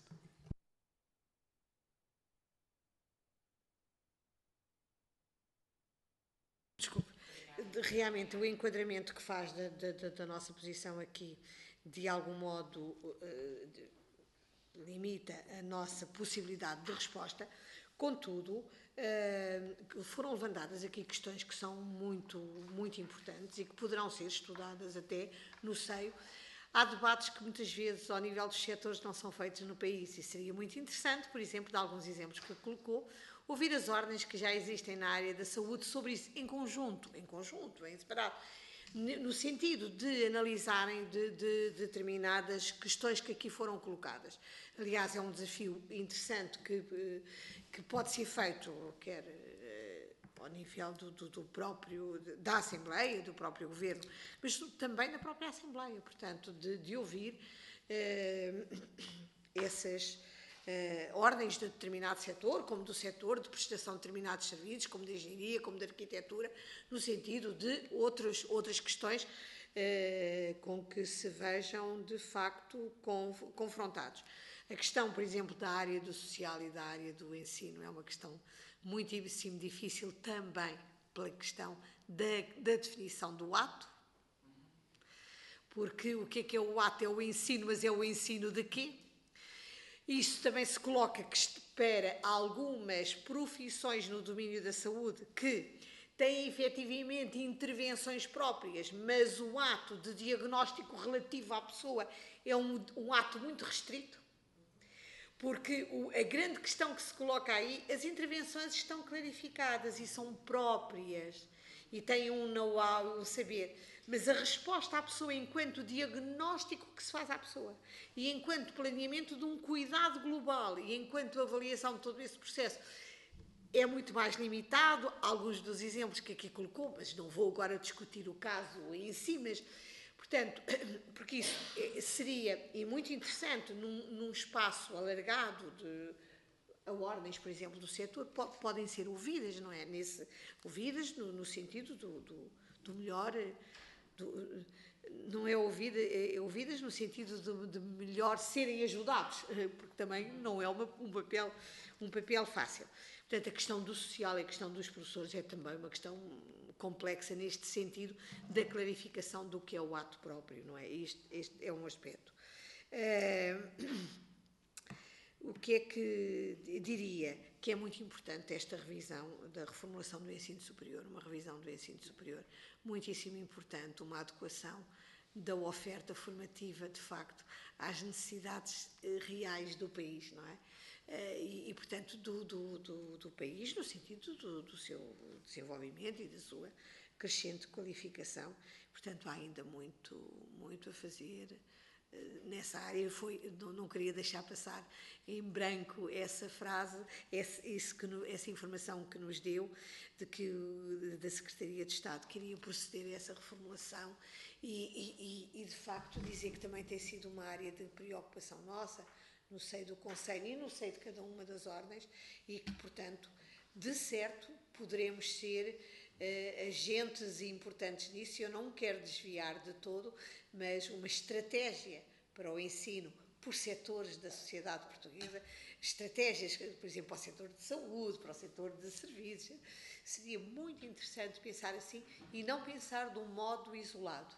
Desculpe, realmente o enquadramento que faz da, da, da nossa posição aqui, de algum modo, uh, de, limita a nossa possibilidade de resposta. Contudo, uh, foram levantadas aqui questões que são muito, muito importantes e que poderão ser estudadas até no seio. Há debates que muitas vezes, ao nível dos setores, não são feitos no país e seria muito interessante, por exemplo, de alguns exemplos que colocou, ouvir as ordens que já existem na área da saúde sobre isso, em conjunto, em conjunto, em separado, no sentido de analisarem de, de, de determinadas questões que aqui foram colocadas. Aliás, é um desafio interessante que, que pode ser feito, quer ao nível do, do, do próprio, da Assembleia, do próprio Governo, mas também da própria Assembleia, portanto, de, de ouvir eh, essas eh, ordens de determinado setor, como do setor de prestação de determinados serviços, como de engenharia, como de arquitetura, no sentido de outros, outras questões eh, com que se vejam, de facto, conf, confrontados. A questão, por exemplo, da área do social e da área do ensino é uma questão muitíssimo difícil também pela questão da, da definição do ato, porque o que é que é o ato? É o ensino, mas é o ensino de quê? Isso também se coloca que para algumas profissões no domínio da saúde que têm efetivamente intervenções próprias, mas o ato de diagnóstico relativo à pessoa é um, um ato muito restrito. Porque o, a grande questão que se coloca aí, as intervenções estão clarificadas e são próprias e têm um know-how, um saber, mas a resposta à pessoa enquanto diagnóstico que se faz à pessoa e enquanto planeamento de um cuidado global e enquanto avaliação de todo esse processo é muito mais limitado. Alguns dos exemplos que aqui colocou, mas não vou agora discutir o caso em si, mas portanto, porque isso seria, e muito interessante, num, num espaço alargado de a ordens, por exemplo, do setor, pode, podem ser ouvidas, não é? Nesse, ouvidas no, no sentido do, do, do melhor, do, não é ouvida, é ouvidas no sentido de, de melhor serem ajudados, porque também não é uma, um, papel, um papel fácil. Portanto, a questão do social e a questão dos professores é também uma questão complexa neste sentido da clarificação do que é o ato próprio, não é? Este, este é um aspecto. Uh, o que é que diria que é muito importante esta revisão da reformulação do ensino superior, uma revisão do ensino superior muitíssimo importante, uma adequação da oferta formativa, de facto, às necessidades reais do país, não é? e, e, portanto, do, do, do, do país, no sentido do, do seu desenvolvimento e da sua crescente qualificação. Portanto, há ainda muito, muito a fazer nessa área. Foi, não, não queria deixar passar em branco essa frase, esse, esse que no, essa informação que nos deu, de que da Secretaria de Estado queria proceder a essa reformulação e, e, e, de facto, dizer que também tem sido uma área de preocupação nossa, no seio do Conselho e no seio de cada uma das ordens, e que, portanto, de certo, poderemos ser uh, agentes importantes nisso. Eu não quero desviar de todo, mas uma estratégia para o ensino por setores da sociedade portuguesa, estratégias, por exemplo, para o setor de saúde, para o setor de serviços, seria muito interessante pensar assim e não pensar de um modo isolado.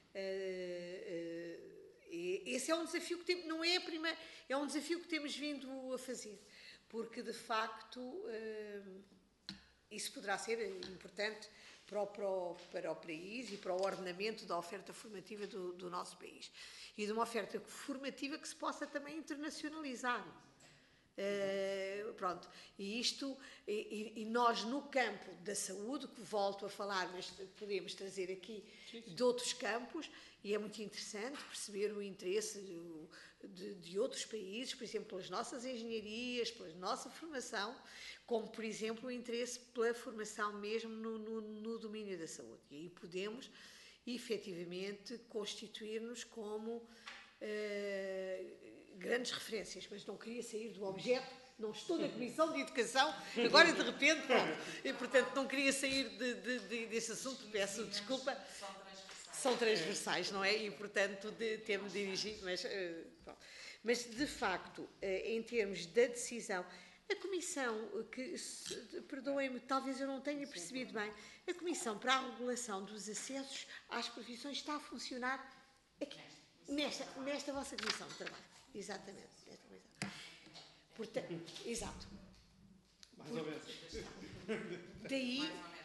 Uh, uh, esse é um desafio que temos, não é a primeira, é um desafio que temos vindo a fazer, porque de facto uh, isso poderá ser importante para o, para, o, para o país e para o ordenamento da oferta formativa do, do nosso país. E de uma oferta formativa que se possa também internacionalizar. Uh, pronto, e isto, e, e nós no campo da saúde, que volto a falar, mas podemos trazer aqui de outros campos, e é muito interessante perceber o interesse de, de, de outros países, por exemplo, pelas nossas engenharias, pela nossa formação, como, por exemplo, o interesse pela formação mesmo no, no, no domínio da saúde. E aí podemos, efetivamente, constituir-nos como uh, grandes referências, mas não queria sair do objeto, não estou na Comissão de Educação, agora de repente, pronto, e portanto não queria sair de, de, de, desse assunto, peço desculpa. São transversais, não é? E, portanto, de ter-me dirigido, mas, uh, mas, de facto, uh, em termos da decisão, a Comissão, que, perdoem-me, talvez eu não tenha percebido bem, a Comissão para a Regulação dos Acessos às Profissões está a funcionar aqui, nesta, nesta vossa Comissão de Trabalho. Exatamente, nesta Comissão. Portanto, exato. Mais ou menos. Daí...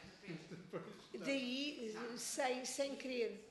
Daí, sem, sem querer.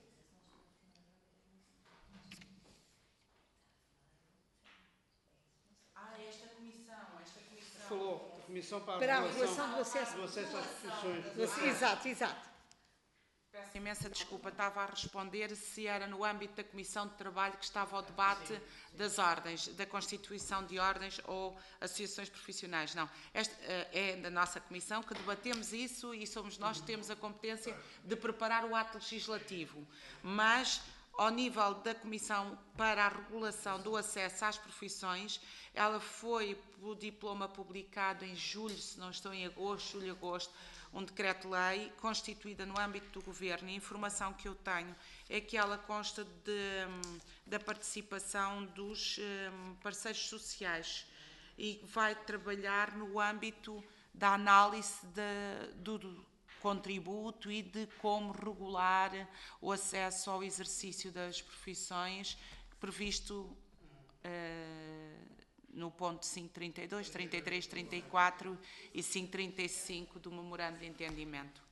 Ah, esta comissão, esta comissão. Falou, a Comissão para a, Para a regulação, regulação do acesso. do acesso às profissões. Do, exato, exato. Peço imensa desculpa, estava a responder se era no âmbito da Comissão de Trabalho que estava o debate das ordens, da constituição de ordens ou associações profissionais. Não, esta é da nossa Comissão que debatemos isso e somos nós que temos a competência de preparar o ato legislativo. Mas, ao nível da Comissão para a Regulação do Acesso às Profissões, ela foi, o diploma publicado em julho, se não estou em agosto, julho, agosto, um decreto-lei constituída no âmbito do Governo, e a informação que eu tenho é que ela consta de, da participação dos um, parceiros sociais e vai trabalhar no âmbito da análise de, do, do contributo e de como regular o acesso ao exercício das profissões previsto uh, no ponto cinco trinta e dois, trinta e três, trinta e quatro e cinco trinta e cinco do Memorando de Entendimento.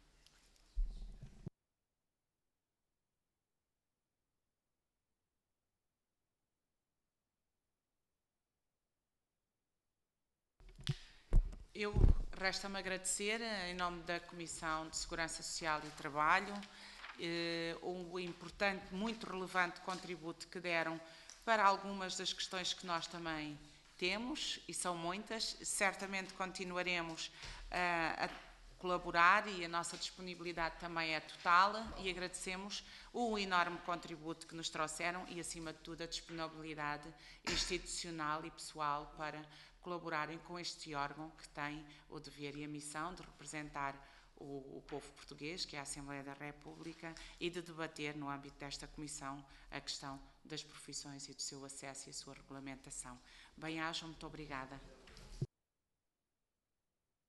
Eu resta-me agradecer, em nome da Comissão de Segurança Social e Trabalho, eh, um importante, muito relevante contributo que deram para algumas das questões que nós também temos, e são muitas. Certamente continuaremos uh, a colaborar e a nossa disponibilidade também é total, e agradecemos o enorme contributo que nos trouxeram e, acima de tudo, a disponibilidade institucional e pessoal para colaborarem com este órgão que tem o dever e a missão de representar o, o povo português, que é a Assembleia da República, e de debater no âmbito desta Comissão a questão das profissões e do seu acesso e a sua regulamentação. Bem-ajam, muito obrigada.